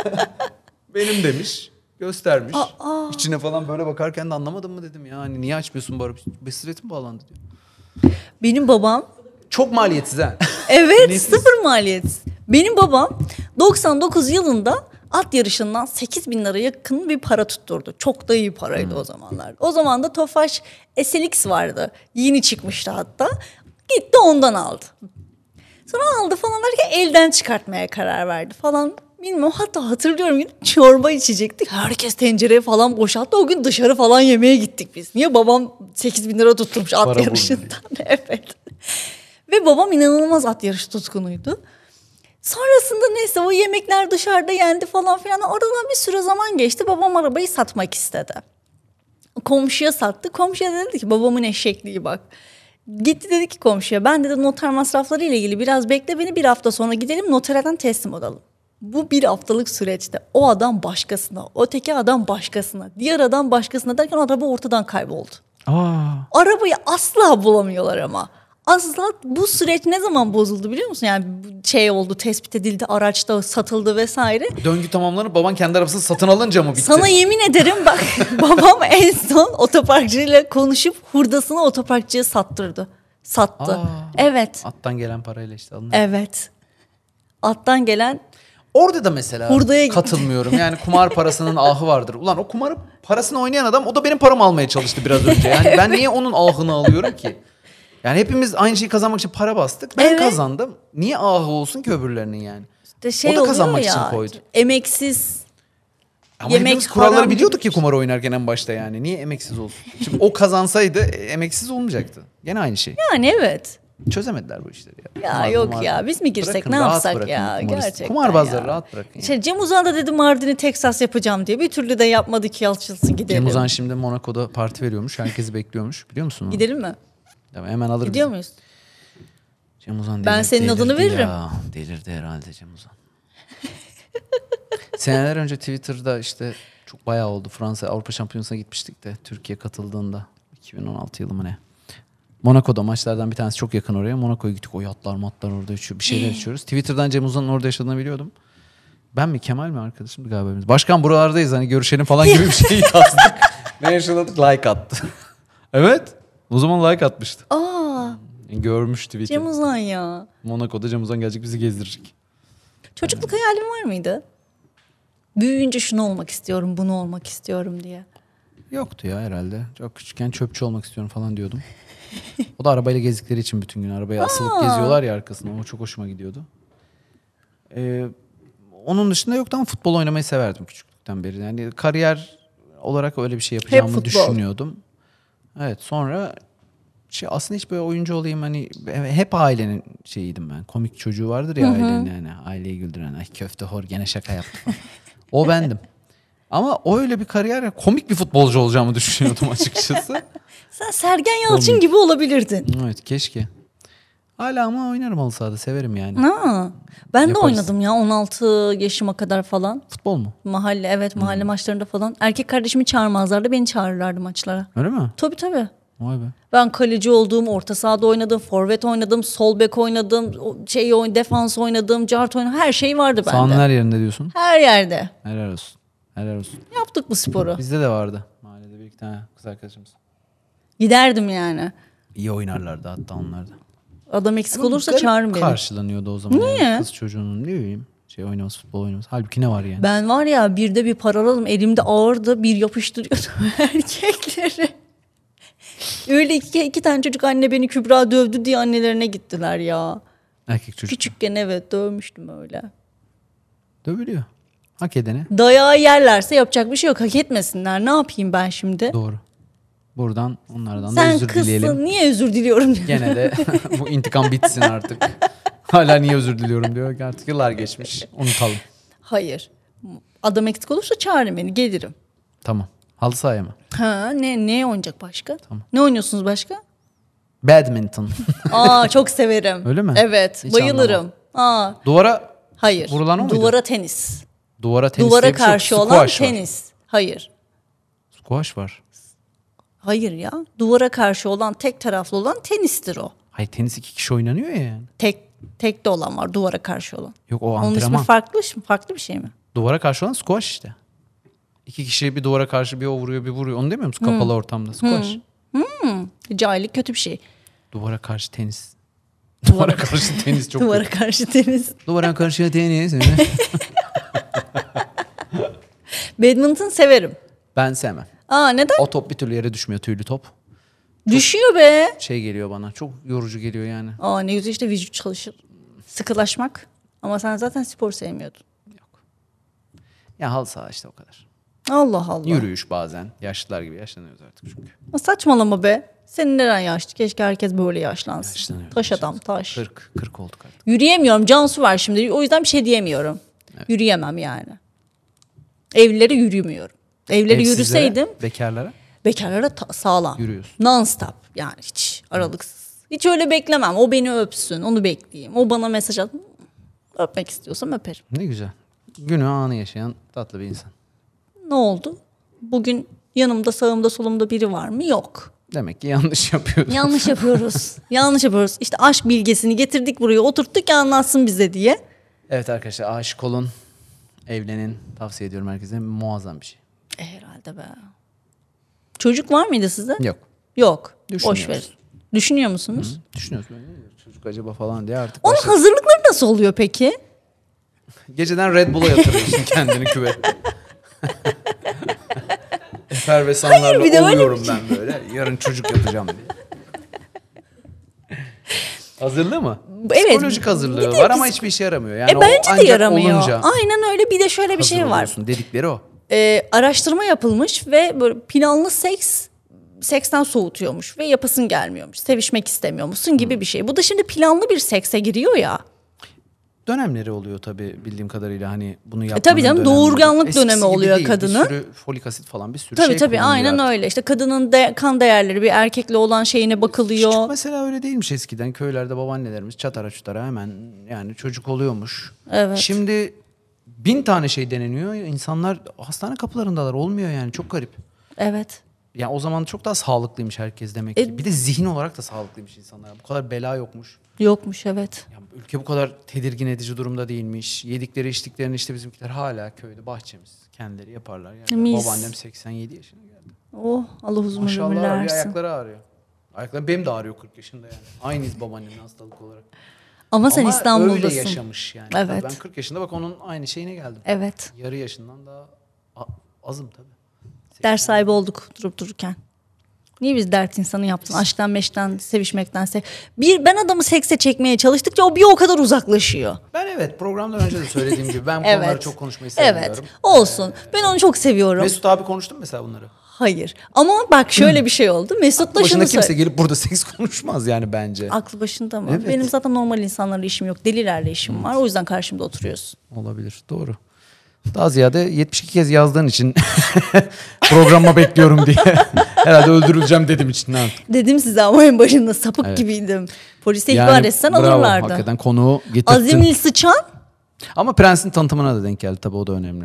Benim demiş. Göstermiş. İçine falan böyle bakarken de anlamadım mı dedim ya. Hani niye açmıyorsun bu arabayı? Basiretim bağlandı diyor. Benim babam. Çok maliyetsiz ha. Evet, sıfır maliyet. Benim babam 99 yılında at yarışından 8 bin lira yakın bir para tutturdu. Çok da iyi paraydı o zamanlar. O zaman da Tofaş SLX vardı. Yeni çıkmıştı hatta. Gitti ondan aldı. Sonra aldı falan derken elden çıkartmaya karar verdi falan. Bilmiyorum, hatta hatırlıyorum gün çorba içecektik. Herkes tencereye falan boşalttı. O gün dışarı falan yemeğe gittik biz. Niye? Babam 8 bin lira tutturmuş at yarışından. Evet. Ve babam inanılmaz at yarışı tutkunuydu. Sonrasında neyse o yemekler dışarıda yendi falan filan. Oradan bir süre zaman geçti. Babam arabayı satmak istedi. Komşuya sattı. Komşuya dedi ki babamın eşekliği bak. Gitti dedi ki komşuya, ben dedi noter masrafları ile ilgili biraz bekle beni, bir hafta sonra gidelim noterden teslim olalım. Bu bir haftalık süreçte o adam başkasına, öteki adam başkasına, diğer adam başkasına derken araba ortadan kayboldu. Arabayı asla bulamıyorlar ama. Asla. Bu süreç ne zaman bozuldu biliyor musun? Yani şey oldu, tespit edildi, araçta satıldı vesaire. Döngü tamamlanıp baban kendi arabasını satın alınca mı bitti? Sana yemin ederim bak, babam en son otoparkçıyla konuşup hurdasını otoparkçıya sattırdı. Sattı. Evet. Attan gelen parayla işte alınır. Evet. Attan gelen. Orada da mesela Hurdaya katılmıyorum. Yani kumar parasının ahı vardır. Ulan o kumar parasını oynayan adam, o da benim paramı almaya çalıştı biraz önce. Yani ben niye onun ahını alıyorum ki? Yani hepimiz aynı şeyi kazanmak için para bastık. Ben kazandım. Niye ahı olsun ki öbürlerinin yani? İşte o da kazanmak için koydu. Emeksiz. Ama hepimiz kuralları biliyorduk ki kumar oynarken en başta yani. Niye emeksiz olsun? Şimdi o kazansaydı emeksiz olmayacaktı. Gene aynı şey. Yani evet. Çözemediler bu işleri ya. Ya yok ya, biz mi girsek ne yapsak ya gerçekten. Kumarbazları rahat bırakın. İşte Cem Uzan da dedi Mardin'i Texas yapacağım diye, bir türlü de yapmadı ki, açılsın gidelim. Cem Uzan şimdi Monaco'da parti veriyormuş. Herkesi bekliyormuş. Biliyor musun? Gidelim mi? Tamam, hemen alır Gidiyor bizi. muyuz? Cem Uzan Ben senin adını veririm. Ya. Delirdi herhalde Cem Uzan. Seneler önce Twitter'da işte çok bayağı oldu. Fransa Avrupa Şampiyonası'na gitmiştik de Türkiye katıldığında 2016 yılı mı ne? Monaco'da maçlardan bir tanesi çok yakın oraya. Monaco'ya gittik. O yatlar matlar orada içiyor. Bir şeyler içiyoruz. Twitter'dan Cem Uzan'ın orada yaşadığını biliyordum. Ben mi Kemal mi arkadaşım galiba biz. Başkan buralardayız hani görüşelim falan gibi bir şey yazdık. Ne yaşadık? Like attı. Evet. O zaman like atmıştı. Görmüş Twitter'da. Cem Uzan ya. Monaco'da Cem Uzan gelecek bizi gezdirecek. Çocukluk hayalin var mıydı? Büyüyünce şunu olmak istiyorum, bunu olmak istiyorum diye. Yoktu ya herhalde. Çok küçükken çöpçü olmak istiyorum falan diyordum. O da arabayla gezdikleri için bütün gün arabaya asılıp geziyorlar ya arkasına. O çok hoşuma gidiyordu. Onun dışında yoktu ama futbol oynamayı severdim küçüklükten beri. Yani kariyer olarak öyle bir şey yapacağımı düşünüyordum. Evet, sonra aslında hiç böyle oyuncu olayım hani hep ailenin şeyiydim ben. Komik çocuğu vardır ya ailenin yani. Aileyi güldüren ay köfte hor gene şaka yaptı falan. O bendim. Ama öyle bir kariyer komik bir futbolcu olacağımı düşünüyordum açıkçası. Sen Sergen Yalçın gibi olabilirdin. Evet keşke. Hala ama oynarım halı sahada severim yani. Ben de Yaparız. oynadım ya 16 yaşıma kadar falan. Futbol mu? Mahalle maçlarında falan. Erkek kardeşimi çağırmazlardı, beni çağırırlardı maçlara. Öyle mi? Tabii. Vay be. Ben kaleci oldum, orta sahada oynadım, forvet oynadım, sol bek oynadım, defans oynadım, cart oynadım. Her şey vardı bende. Sahanın her yerinde diyorsun. Her yerde. Helal olsun. Helal olsun. Yaptık bu sporu. Bizde de vardı. Mahallede bir iki tane kız arkadaşımız. Giderdim yani. İyi oynarlardı hatta onlar da. Adam eksik Ama olursa garip çağırın beni. karşılanıyordu o zaman. Niye? Yani kız çocuğunun ne bileyim oynaması, futbol oynaması. Halbuki ne var yani? Ben var ya birde bir paraladım. Elimde ağırdı. Bir yapıştırıyordum erkekleri. Öyle iki tane çocuk anne beni Kübra dövdü diye annelerine gittiler ya. Erkek çocuk. Küçükken evet dövmüştüm öyle. Dövülüyor. Hak edene. Dayağı yerlerse yapacak bir şey yok. Hak etmesinler. Ne yapayım ben şimdi? Doğru. Buradan onlardan da Sen özür dileyelim. kızsın niye özür diliyorum? Gene de bu intikam bitsin artık. Hala niye özür diliyorum diyor. Artık yıllar geçmiş. Unutalım. Hayır. Adam eksik olursa çağırın beni gelirim. Tamam. Halı sahaya mı? Ne oynayacak başka? Tamam. Ne oynuyorsunuz başka? Badminton. Çok severim. Öyle mi? Evet, Hiç bayılırım. Duvara Hayır. vurulan o muydu? Duvara tenis. Duvara tenis Duvara diye bir şey yok. karşı olan Squash var. tenis. Hayır. Squash var. Hayır ya. Duvara karşı olan tek taraflı olan tenistir o. Hayır tenis 2 kişi oynanıyor ya yani. Tek de olan var duvara karşı olan. Yok o Onun ismi antrenman. farklı bir şey mi? Duvara karşı olan squash işte. 2 kişi bir duvara karşı bir o vuruyor bir vuruyor. Onu demiyor musun? Kapalı ortamda squash. Cahillik kötü bir şey. Duvara karşı tenis. Duvara karşı tenis çok Duvara kötü. karşı tenis. Duvara karşı tenis. Badminton severim. Ben sevmem. Neden? O top bir türlü yere düşmüyor, tüylü top. Düşüyor be. Şey geliyor bana. Çok yorucu geliyor yani. Ne güzel işte vücut çalışır. Sıkılaşmak. Ama sen zaten spor sevmiyordun. Ya halı saha işte o kadar. Allah Allah. Yürüyüş bazen. Yaşlılar gibi yaşlanıyoruz artık çünkü. Saçmalama be. Senin neren yaşlı? Keşke herkes böyle yaşlansın. Yaşlanıyoruz. Taş adam taş. 40 olduk artık. Yürüyemiyorum. Cansu var şimdi. O yüzden bir şey diyemiyorum. Evet. Yürüyemem yani. Evlilere yürümüyorum. Evlere Evsizlere, yürüseydim bekarlara bekarlara sağlam. yürüyorsun. Non stop yani hiç aralıksız. Hiç öyle beklemem. O beni öpsün. Onu bekleyeyim. O bana mesaj at. Öpmek istiyorsam öperim. Ne güzel. Günü anı yaşayan tatlı bir insan. Ne oldu? Bugün yanımda sağımda solumda biri var mı? Yok. Demek ki yanlış yapıyoruz. Yanlış yapıyoruz. Yanlış yapıyoruz. İşte aşk bilgesini getirdik buraya oturttuk ki anlatsın bize diye. Evet arkadaşlar aşık olun. Evlenin. Tavsiye ediyorum herkese. Muazzam bir şey. Herhalde be. Çocuk var mıydı sizde? Yok. Yok. Düşünüyoruz. Boş ver. Düşünüyor musunuz? Düşünüyoruz böyle. Çocuk acaba falan diye artık Onun başladık. hazırlıkları nasıl oluyor peki? Geceden Red Bull'a yatırıyorsun kendini küvete. Efervesanlarla Hayır, bir de öyle uyuyorum ben böyle. Yarın çocuk yapacağım diye. Hazırlığı mı? Evet. Psikolojik hazırlığı var ama hiçbir işe yaramıyor. Yani Bence de ancak yaramıyor. olunca Aynen öyle. Bir de şöyle bir şey hazır var. oluyorsun dedikleri o. Araştırma yapılmış ve böyle planlı seksten soğutuyormuş ve yapasın gelmiyormuş. Sevişmek istemiyormuşsun gibi bir şey. Bu da şimdi planlı bir sekse giriyor ya. Dönemleri oluyor tabii bildiğim kadarıyla hani bunu yapmanın tabii canım, dönemleri. doğurganlık Eskisi dönemi gibi oluyor değil. kadının. Bir sürü folik asit falan bir sürü şey Tabii kullanılıyor aynen artık. öyle. İşte kadının kan değerleri bir erkekle olan şeyine bakılıyor. Küçük mesela öyle değilmiş eskiden. Köylerde babaannelerimiz çatara çutara hemen yani çocuk oluyormuş. Evet. Şimdi 1000 tane şey deneniyor. İnsanlar hastane kapılarındalar. Olmuyor yani. Çok garip. Evet. Yani o zaman çok daha sağlıklıymış herkes demek ki. Bir de zihin olarak da sağlıklıymış insanlar. Bu kadar bela yokmuş. Yokmuş evet. Yani ülke bu kadar tedirgin edici durumda değilmiş. Yedikleri içtiklerini işte bizimkiler hala köyde bahçemiz. Kendileri yaparlar. Yani Mis. babaannem 87 yaşına geldi. Oh Allah uzun Maşallah ömürler ağrıyor, versin. ayakları ağrıyor. Ayakları benim de ağrıyor 40 yaşında yani. Aynıyız babaannemin hastalık olarak. Ama sen Ama İstanbul'dasın. öyle yaşamış yani. Evet. Tabii ben 40 yaşında bak onun aynı şeyine geldim. Evet. Yarı yaşından daha azım tabii. Ders sahibi olduk durup dururken. Niye biz dert insanı yaptın? Aşktan, meşkten, sevişmekten. Ben adamı sekse çekmeye çalıştıkça o bir o kadar uzaklaşıyor. Ben evet programdan önce de söylediğim gibi ben bu Evet. konuları çok konuşmayı sevmiyorum. Evet. Olsun. Ben onu çok seviyorum. Mesut abi konuştun mu mesela bunları? Hayır. Ama bak şöyle bir şey oldu. Mesut'la şunu Başına kimse söyle. gelip burada seks konuşmaz yani bence. Aklı başında mı? Evet. Benim zaten normal insanlarla işim yok. Delilerle işim var. O yüzden karşımda oturuyorsun. Olabilir doğru. Daha ziyade 72 kez yazdığın için programa bekliyorum diye. Herhalde öldürüleceğim dedim için. Dedim size ama en başında sapık gibiydim. Polise ihbar etsen bravo, alırlardı. hakikaten konuğu getirdin. Azimli sıçan. Ama Prens'in tanıtımına da denk geldi tabii o da önemli.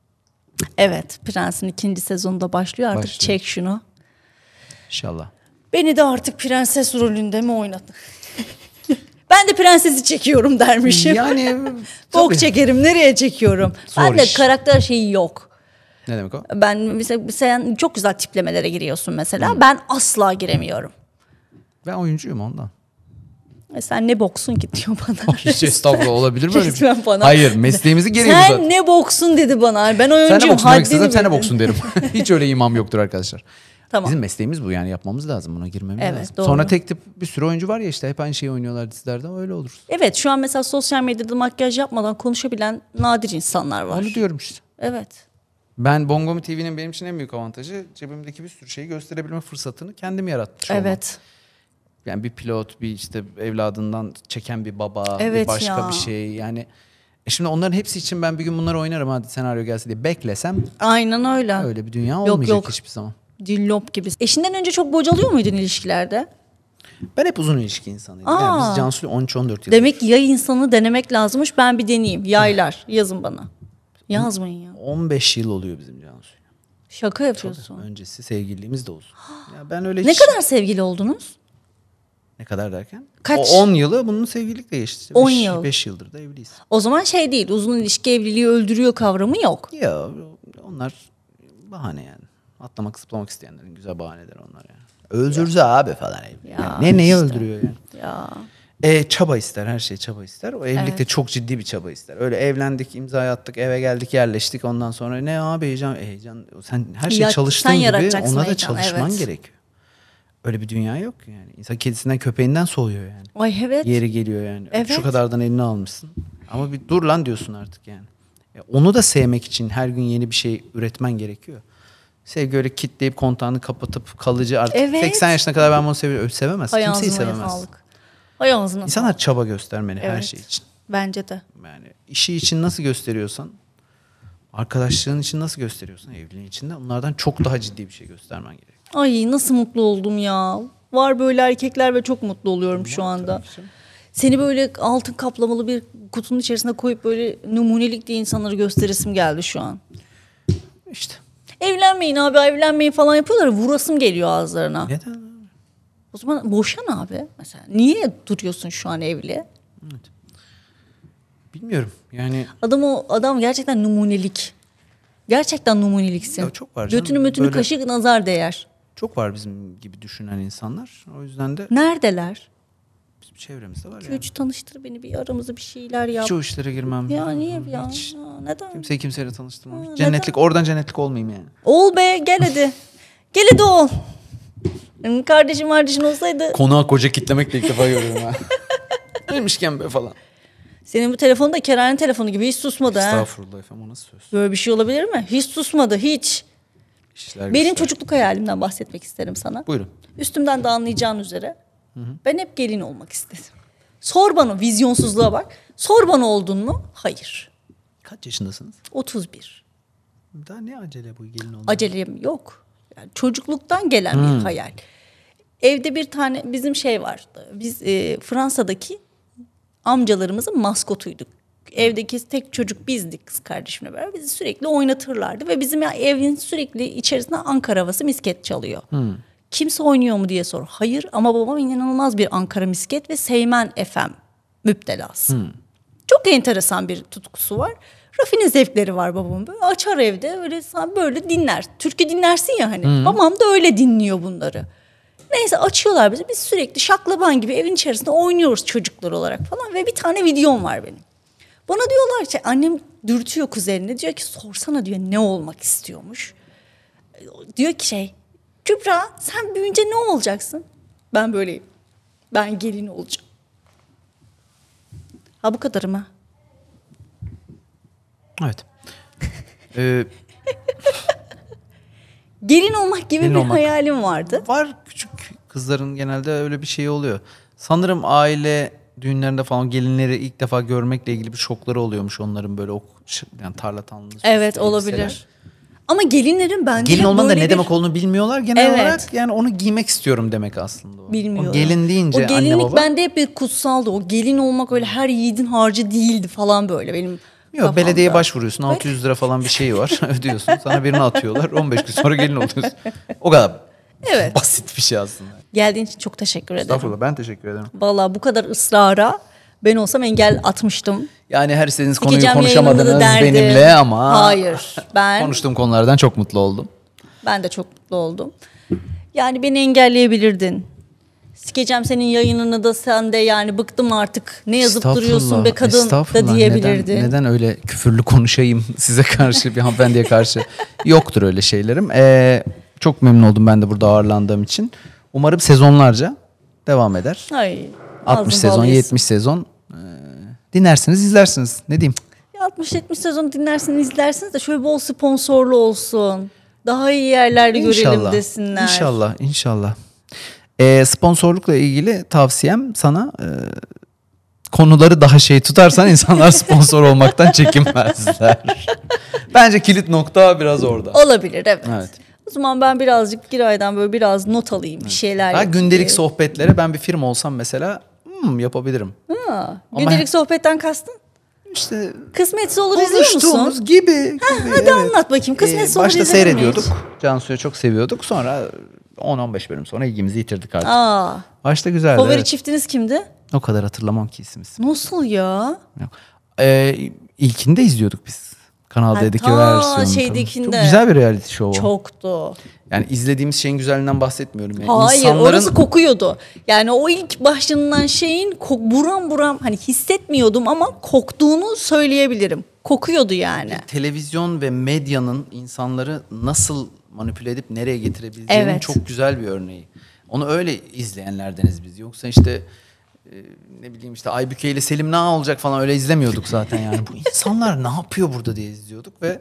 Evet. Prens'in 2. sezonda başlıyor. Artık Başlıyor. çek şunu. İnşallah. Beni de artık prenses rolünde mi oynatın? Ben de prensesi çekiyorum dermişim. Yani Bok tabii. çekerim. Nereye çekiyorum? Zor Ben de iş. karakter şeyi yok. Ne demek o? Ben mesela sen çok güzel tiplemelere giriyorsun mesela. Ben asla giremiyorum. Ben oyuncuyum ondan. Sen ne boksun ki diyor bana. Hiç estağfurullah olabilir mi öyle bir şey? Resmen bana. Hayır mesleğimizi gereği bu Sen zaten. ne boksun dedi bana. Ben Sen oyuncuyum. ne boksun demek istesem haddini sen ne bil. boksun derim. Hiç öyle imam yoktur arkadaşlar. Tamam. Bizim mesleğimiz bu yani yapmamız lazım buna girmemiz Evet, lazım. doğru. Sonra tek tip bir sürü oyuncu var ya işte hep aynı şeyi oynuyorlar dizilerde öyle oluruz. Evet şu an mesela sosyal medyada makyaj yapmadan konuşabilen nadir insanlar var. Onu diyorum işte. Evet. Ben Bongomi TV'nin benim için en büyük avantajı cebimdeki bir sürü şeyi gösterebilme fırsatını kendim yaratmış olmam. Evet. Yani bir pilot, bir işte evladından çeken bir baba, Evet bir başka ya. bir şey. Yani şimdi onların hepsi için ben bir gün bunları oynarım hadi senaryo gelse diye beklesem Aynen öyle. öyle bir dünya olmayacak yok. hiçbir zaman. Dillop gibi. Eşinden önce çok bocalıyor muydun ilişkilerde? Ben hep uzun ilişki insanıyım. Aa. Yani biz Cansu'yla 13-14 yıl. Demek ki yay insanı denemek lazımmış. Ben bir deneyeyim. Yaylar. Yazın bana. Yazmayın ya. 15 yıl oluyor bizim Cansu'yla. Şaka yapıyorsun. Öncesi sevgililiğimiz de uzun. Ya ben öyle Ne hiç... kadar sevgili oldunuz? Ne kadar derken? Kaç? O 10 yılı bunun sevgililikle geçti. 10 yıl. 5 yıldır da evliyiz. O zaman şey değil. Uzun ilişki evliliği öldürüyor kavramı yok. Ya onlar bahane yani. Atlamak zıplamak isteyenlerin güzel bahaneleri onlar yani. Öldürdü abi falan. Ya Yani neyi işte. öldürüyor yani? Ya. Çaba ister her şey çaba ister. O evlilikte Evet. çok ciddi bir çaba ister. Öyle evlendik imzayı attık eve geldik yerleştik ondan sonra ne abi heyecan sen her şey Ya, çalıştığın sen gibi yaratacaksın ona da heyecan, çalışman evet. gerekiyor. Öyle bir dünya yok yani. İnsan kedisinden köpeğinden soğuyor yani. Ay evet. Yeri geliyor yani. Evet. Şu kadardan elini almışsın. Ama bir dur lan diyorsun artık yani. Onu da sevmek için her gün yeni bir şey üretmen gerekiyor. Sevgi öyle kitleyip kontağını kapatıp kalıcı artık Evet. 80 yaşına kadar ben bunu seviyorum. Sevemez. Hay Kimseyi ağzına sevemez. sağlık. Hay ağzına sağlık. İnsanlar çaba göstermeli her Evet. şey için. Bence de. Yani işi için nasıl gösteriyorsan, arkadaşlığın için nasıl gösteriyorsan, evliliğin için de onlardan çok daha ciddi bir şey göstermen gerekiyor. Ay nasıl mutlu oldum ya. Var böyle erkekler ve çok mutlu oluyorum şu anda. Seni böyle altın kaplamalı bir kutunun içerisine koyup böyle numunelik diye insanları gösteresim geldi şu an. İşte. Evlenmeyin abi evlenmeyin falan yapıyorlar. Vurasım geliyor ağızlarına. Neden? O zaman boşan abi mesela. Niye duruyorsun şu an evli? Bilmiyorum. Yani Adam gerçekten numunelik. Gerçekten numuneliksin. Ya çok var canım. Götünü mötünü Böyle- kaşık nazar değer. çok var bizim gibi düşünen insanlar. O yüzden de Neredeler? bizim çevremizde var yani. Üç tanıştır beni bir aramızda bir şeyler yap. Hiç o işlere girmem. Ya niye ya? Hiç. Ya neden? Kimseyi kimseyle tanıştırmam. Ha, Cennetlik oradan cennetlik olmayayım yani. Ol be gel hadi. Gel hadi ol. Benim kardeşin olsaydı Konağa koca kitlemek de ilk defa görüyorum ha. Neymişken be falan. senin bu telefon da Kerane telefonu gibi hiç susmadı ha. Estağfurullah efendim o nasıl söz? Böyle bir şey olabilir mi? Hiç susmadı hiç. İşler Benim güçler. çocukluk hayalimden bahsetmek isterim sana. Buyurun. Üstümden de anlayacağın üzere. Ben hep gelin olmak istedim. Sor bana vizyonsuzluğa bak. Sor bana oldun mu? Hayır. Kaç yaşındasınız? 31. Daha ne acele bu gelin olmak? Acelem yok. Yani çocukluktan gelen bir hayal. Evde bir tane bizim şey vardı. Biz Fransa'daki amcalarımızın maskotuyduk. evdeki tek çocuk bizdik kız kardeşimle beraber. Bizi sürekli oynatırlardı ve bizim evin sürekli içerisinde Ankara havası misket çalıyor. Kimse oynuyor mu diye sor. Hayır, ama babam inanılmaz bir Ankara misket ve Seymen FM müptelası. Çok enteresan bir tutkusu var. Rafine zevkleri var babamın. Böyle açar evde öyle böyle dinler. Türkü dinlersin ya hani. Babam da öyle dinliyor bunları. Neyse açıyorlar bizi. Biz sürekli şaklaban gibi evin içerisinde oynuyoruz çocuklar olarak falan. Ve bir tane videom var benim. Bana diyorlar ki, annem dürtüyor kuzenine. Diyor ki sorsana diyor ne olmak istiyormuş. Diyor ki Kübra sen büyüyünce ne olacaksın? Ben böyleyim. Ben gelin olacağım. Ha bu kadarım ha. Evet. Gelin olmak gibi Gelin bir olmak. hayalim vardı. Var, küçük kızların genelde öyle bir şey oluyor. Sanırım aile düğünlerinde falan gelinleri ilk defa görmekle ilgili bir şokları oluyormuş onların, böyle yani tarla tanrısı. Evet olabilir. Ama gelinlerin bence Gelin olmanın da böyle ne bir... demek olduğunu bilmiyorlar genel Evet. olarak. Yani onu giymek istiyorum demek aslında o. Bilmiyorum. O gelin deyince o gelinlik anne baba. bende hep bir kutsaldı. O gelin olmak öyle her yiğidin harcı değildi falan böyle benim Yok, kafamda. belediyeye başvuruyorsun, 600 lira falan bir şey var ödüyorsun, sana birini atıyorlar, 15 gün sonra gelin oluyorsun. O kadar Evet. basit bir şey aslında. Geldiğin için çok teşekkür ederim. Estağfurullah, ben teşekkür ederim. Vallahi bu kadar ısrara ben olsam engel atmıştım. Yani her istediğiniz konuyu Sikeceğim konuşamadınız yayınını derdim. benimle ama Hayır, ben konuştuğum konulardan çok mutlu oldum. Ben de çok mutlu oldum. Yani beni engelleyebilirdin. Sikeceğim senin yayınını da, sen de yani bıktım artık. Ne yazıp duruyorsun be kadın da Estağfurullah. diyebilirdin. Neden öyle küfürlü konuşayım size karşı, bir hanımefendiye karşı? Yoktur öyle şeylerim. Çok memnun oldum ben de burada ağırlandığım için. Umarım sezonlarca devam eder. Ay, 60 ağzın sezon, bal yesin. 70 sezon dinlersiniz, izlersiniz. Ne diyeyim? 60-70 sezon dinlersin, izlersiniz de şöyle bol sponsorlu olsun. Daha iyi yerlerde görelim desinler. İnşallah, inşallah. Sponsorlukla ilgili tavsiyem sana, konuları daha tutarsan insanlar sponsor olmaktan çekinmezler. Bence kilit nokta biraz orada. Olabilir, evet. Evet. O zaman ben birazcık Giray'dan böyle biraz not alayım, bir şeyler yapayım. Gündelik sohbetlere ben bir firma olsam mesela yapabilirim. Gündelik sohbetten kastın? İşte Kısmetse olur izliyor musun? konuştuğumuz gibi. Hadi anlat bakayım. Kısmetse olur Başta izlenir mi seyrediyorduk. hiç? Cansu'yu çok seviyorduk. Sonra 10-15 bölüm sonra ilgimizi yitirdik artık. Aa, Başta güzeldi. favori evet. çiftiniz kimdi? O kadar hatırlamam ki isim. Nasıl ya? Yok. İlkini de izliyorduk biz. Kanal D'deki versiyonu. şeydekinde. Çok güzel bir reality show o. Çoktu. Yani izlediğimiz şeyin güzelliğinden bahsetmiyorum. Yani Hayır, İnsanların... orası kokuyordu. Yani o ilk başlanılan şeyin buram buram hani hissetmiyordum ama koktuğunu söyleyebilirim. Kokuyordu yani. Televizyon ve medyanın insanları nasıl manipüle edip nereye getirebileceğinin Evet. çok güzel bir örneği. Onu öyle izleyenlerdeniz biz. Yoksa işte ne bileyim işte Aybüke ile Selim ne olacak falan öyle izlemiyorduk zaten yani. Bu insanlar ne yapıyor burada diye izliyorduk ve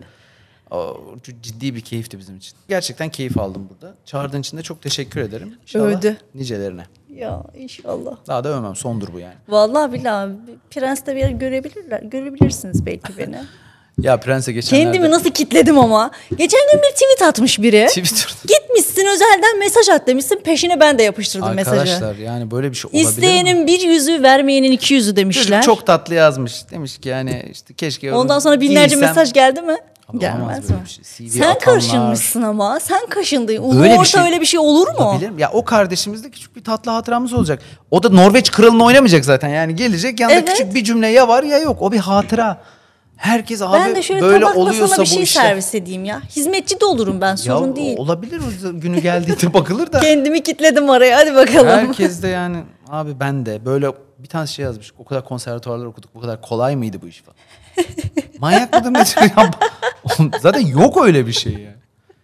çok ciddi bir keyifti bizim için. Gerçekten keyif aldım burada. Çağırdığın için de çok teşekkür ederim. İnşallah Övdü. nicelerine. Ya inşallah. Daha da övmem, sondur bu yani. Vallahi billahi Prens'te bir yer görebilirsiniz belki beni. Ya Prens'e geçenlerde... Kendimi nasıl kitledim ama. Geçen gün bir tweet atmış biri. Twitter'da. Gitmişsin özelden mesaj at demişsin. Peşine ben de yapıştırdım mesajı. Arkadaşlar yani böyle bir şey olabilir mi? İsteyenin bir yüzü, vermeyenin 200'ü demişler. Çocuk çok tatlı yazmış. Demiş ki yani işte keşke... Ondan sonra binlerce giysem- mesaj geldi mi? Abi Gelmez olamaz mi? böyle bir şey. CV Sen atanlar- karışınmışsın ama. Sen kaşındın. Ulu Böyle bir orta şey öyle bir şey olur mu? Olabilir mi? Ya o kardeşimizde küçük bir tatlı hatıramız olacak. O da Norveç kralını oynamayacak zaten. Yani gelecek yanında Evet. küçük bir cümle ya var ya yok. O bir hatıra. Herkes abi Ben de şöyle böyle tabak oluyorsa masana bir şey bu işler. servis edeyim ya. Hizmetçi de olurum ben, Ya sorun değil. olabilir, o günü geldiğinde bakılır da. Kendimi kitledim oraya, hadi bakalım. Herkes de yani abi ben de böyle bir tane şey yazmış. O kadar konservatuvarlar okuduk. Bu kadar kolay mıydı bu iş falan. Manyak mıdır nedir ya? Zaten yok öyle bir şey ya.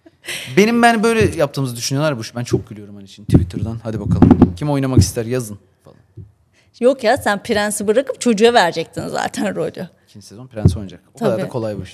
Ben böyle yaptığımızı düşünüyorlar bu iş. Ben çok gülüyorum hani şimdi Twitter'dan. Hadi bakalım. Kim oynamak ister yazın falan. Yok ya, sen Prens'i bırakıp çocuğa verecektin zaten rolü. 2. sezon Prens oynayacak. O kadar Tabii. da kolay bu iş.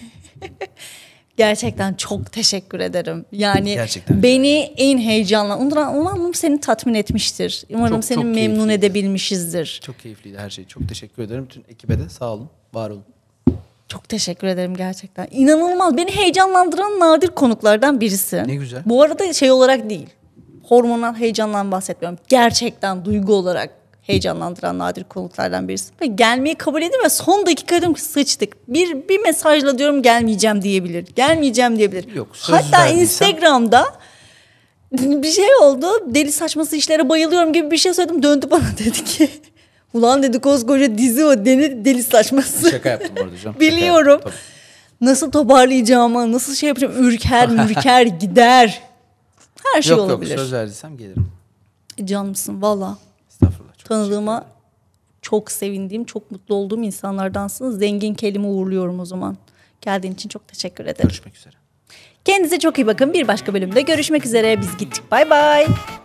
Gerçekten çok teşekkür ederim. Yani Gerçekten. beni en umarım seni tatmin etmiştir. Umarım Çok, seni çok memnun keyifliydi. edebilmişizdir. Çok keyifliydi her şey. Çok teşekkür ederim. Tüm ekibe de sağ olun. Var olun. Çok teşekkür ederim gerçekten. İnanılmaz. Beni heyecanlandıran nadir konuklardan birisi. Ne güzel. Bu arada şey olarak değil. Hormonal heyecandan bahsetmiyorum. Gerçekten duygu olarak heyecanlandıran nadir konuklardan birisi. Ve gelmeyi kabul edin ve son dakika dedim ki sıçtık. Bir mesajla diyorum gelmeyeceğim diyebilir. Gelmeyeceğim diyebilir. Yok, söz hatta verdiysem- Instagram'da bir şey oldu. Deli saçması işlere bayılıyorum gibi bir şey söyledim. Döndü bana dedi ki ulan dedi koskoca dizi o deli saçması. Şaka yaptım orada canım. Biliyorum. Tabii. Nasıl toparlayacağımı, nasıl şey yapacağım, ürker gider. Her şey Yok olabilir. söz verdiysem gelirim. Canımsın valla. Estağfurullah. Çok Tanıdığıma çok sevindiğim, çok mutlu olduğum insanlardansınız. Zengin kelime uğurluyorum o zaman. Geldiğin için çok teşekkür ederim. Görüşmek üzere. Kendinize çok iyi bakın. Bir başka bölümde görüşmek üzere. Biz gittik. Bay bay.